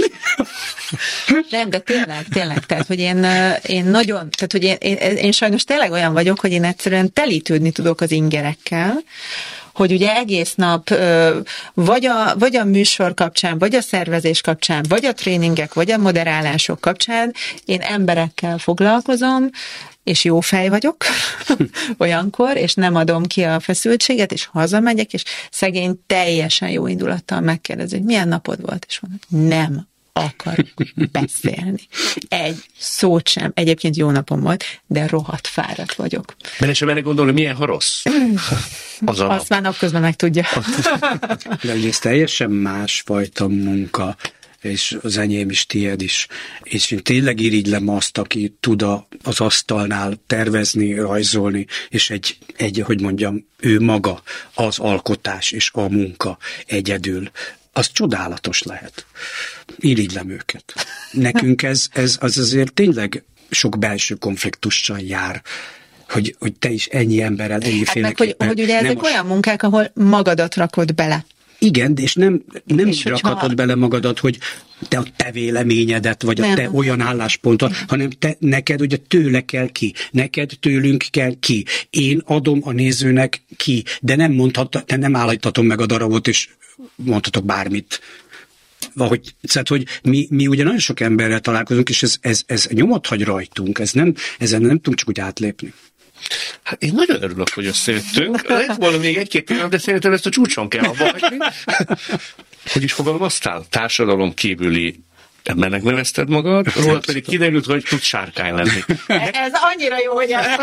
[SPEAKER 4] Nem, de tényleg, tehát, hogy én nagyon, tehát, hogy én sajnos tényleg olyan vagyok, hogy én egyszerűen telítődni tudok az ingerekkel, hogy ugye egész nap vagy a műsor kapcsán, vagy a szervezés kapcsán, vagy a tréningek, vagy a moderálások kapcsán én emberekkel foglalkozom, és jó fej vagyok olyankor, és nem adom ki a feszültséget, és hazamegyek, és szegény teljesen jó indulattal megkérdezi, hogy milyen napod volt, és mondom, nem akarok beszélni. Egy szót sem. Egyébként jó napom volt, de rohadt fáradt vagyok.
[SPEAKER 2] Benne sem merre gondolni, milyen ha rossz?
[SPEAKER 4] Azt már napközben meg tudja.
[SPEAKER 3] De ugye ez teljesen másfajta munka, és az enyém is, tiéd is. És én tényleg irigylem azt, aki tud az asztalnál tervezni, rajzolni, és hogy mondjam, ő maga az alkotás és a munka egyedül. Az csodálatos lehet. Irigylem őket. Nekünk ez azért tényleg sok belső konfliktussal jár, hogy te is ennyi emberrel, ennyiféleképpen...
[SPEAKER 4] hogy ugye ezek olyan munkák, ahol magadat rakod bele.
[SPEAKER 3] Igen, és nem és rakhatod bele magadat, hogy te a te véleményedet, vagy a te olyan álláspontot, hanem neked ugye tőle kell ki, neked tőlünk kell ki. Én adom a nézőnek ki, de nem állítatom meg a darabot, és mondhatok bármit. Tehát, hogy mi ugye nagyon sok emberrel találkozunk, és ez nyomot hagy rajtunk, ezen nem tudunk csak úgy átlépni.
[SPEAKER 2] Hát én nagyon örülök, hogy összejöttünk. Lett volna még 1-2 pillanat, de szerintem ezt a csúcson kell abba hagyni. Hogy is fogalmaztál? Társadalom kívüli embernek nevezted magad, róla pedig kiderült, hogy tudsz sárkány lenni.
[SPEAKER 4] Ez annyira jó, hogy ezt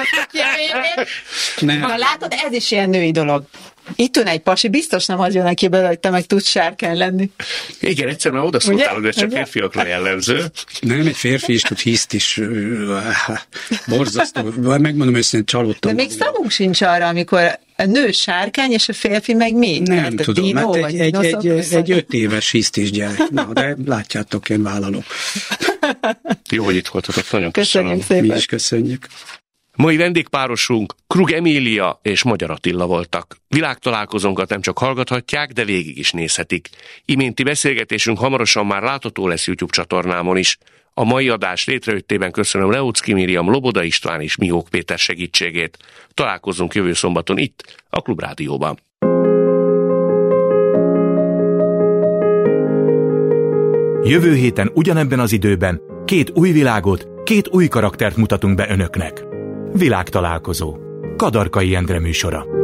[SPEAKER 4] mondjuk. Látod, ez is ilyen női dolog. Itt ül egy pasi, biztos nem az jön neki belőle, hogy te meg tudsz sárkány lenni.
[SPEAKER 2] Igen, egyszer már oda szóltál, hogy ez csak férfiakra jellemző.
[SPEAKER 3] Nem, egy férfi is tud hiszt is. Borzasztó. Megmondom őszintén, csalódtam.
[SPEAKER 4] De még szavunk sincs arra, amikor a nő sárkány, és a férfi meg mi?
[SPEAKER 3] Nem hát tudom, Dino, mert egy 5 éves hiszt is gyerek. Na, de látjátok, én vállalom.
[SPEAKER 2] Jó, hogy itt voltatok. Nagyon
[SPEAKER 4] köszönjük szépen.
[SPEAKER 3] Mi is köszönjük.
[SPEAKER 2] Mai vendégpárosunk Krug Emília és Magyar Attila voltak. Világtalálkozónkat nem csak hallgathatják, de végig is nézhetik. Iménti beszélgetésünk hamarosan már látható lesz YouTube csatornámon is. A mai adás létrejöttében köszönöm Leóczky Miriam, Loboda István és Mihók Péter segítségét. Találkozzunk jövő szombaton itt, a Klubrádióban.
[SPEAKER 1] Jövő héten ugyanebben az időben 2 új világot, 2 új karaktert mutatunk be önöknek. Világtalálkozó. Kadarkai Endre műsora.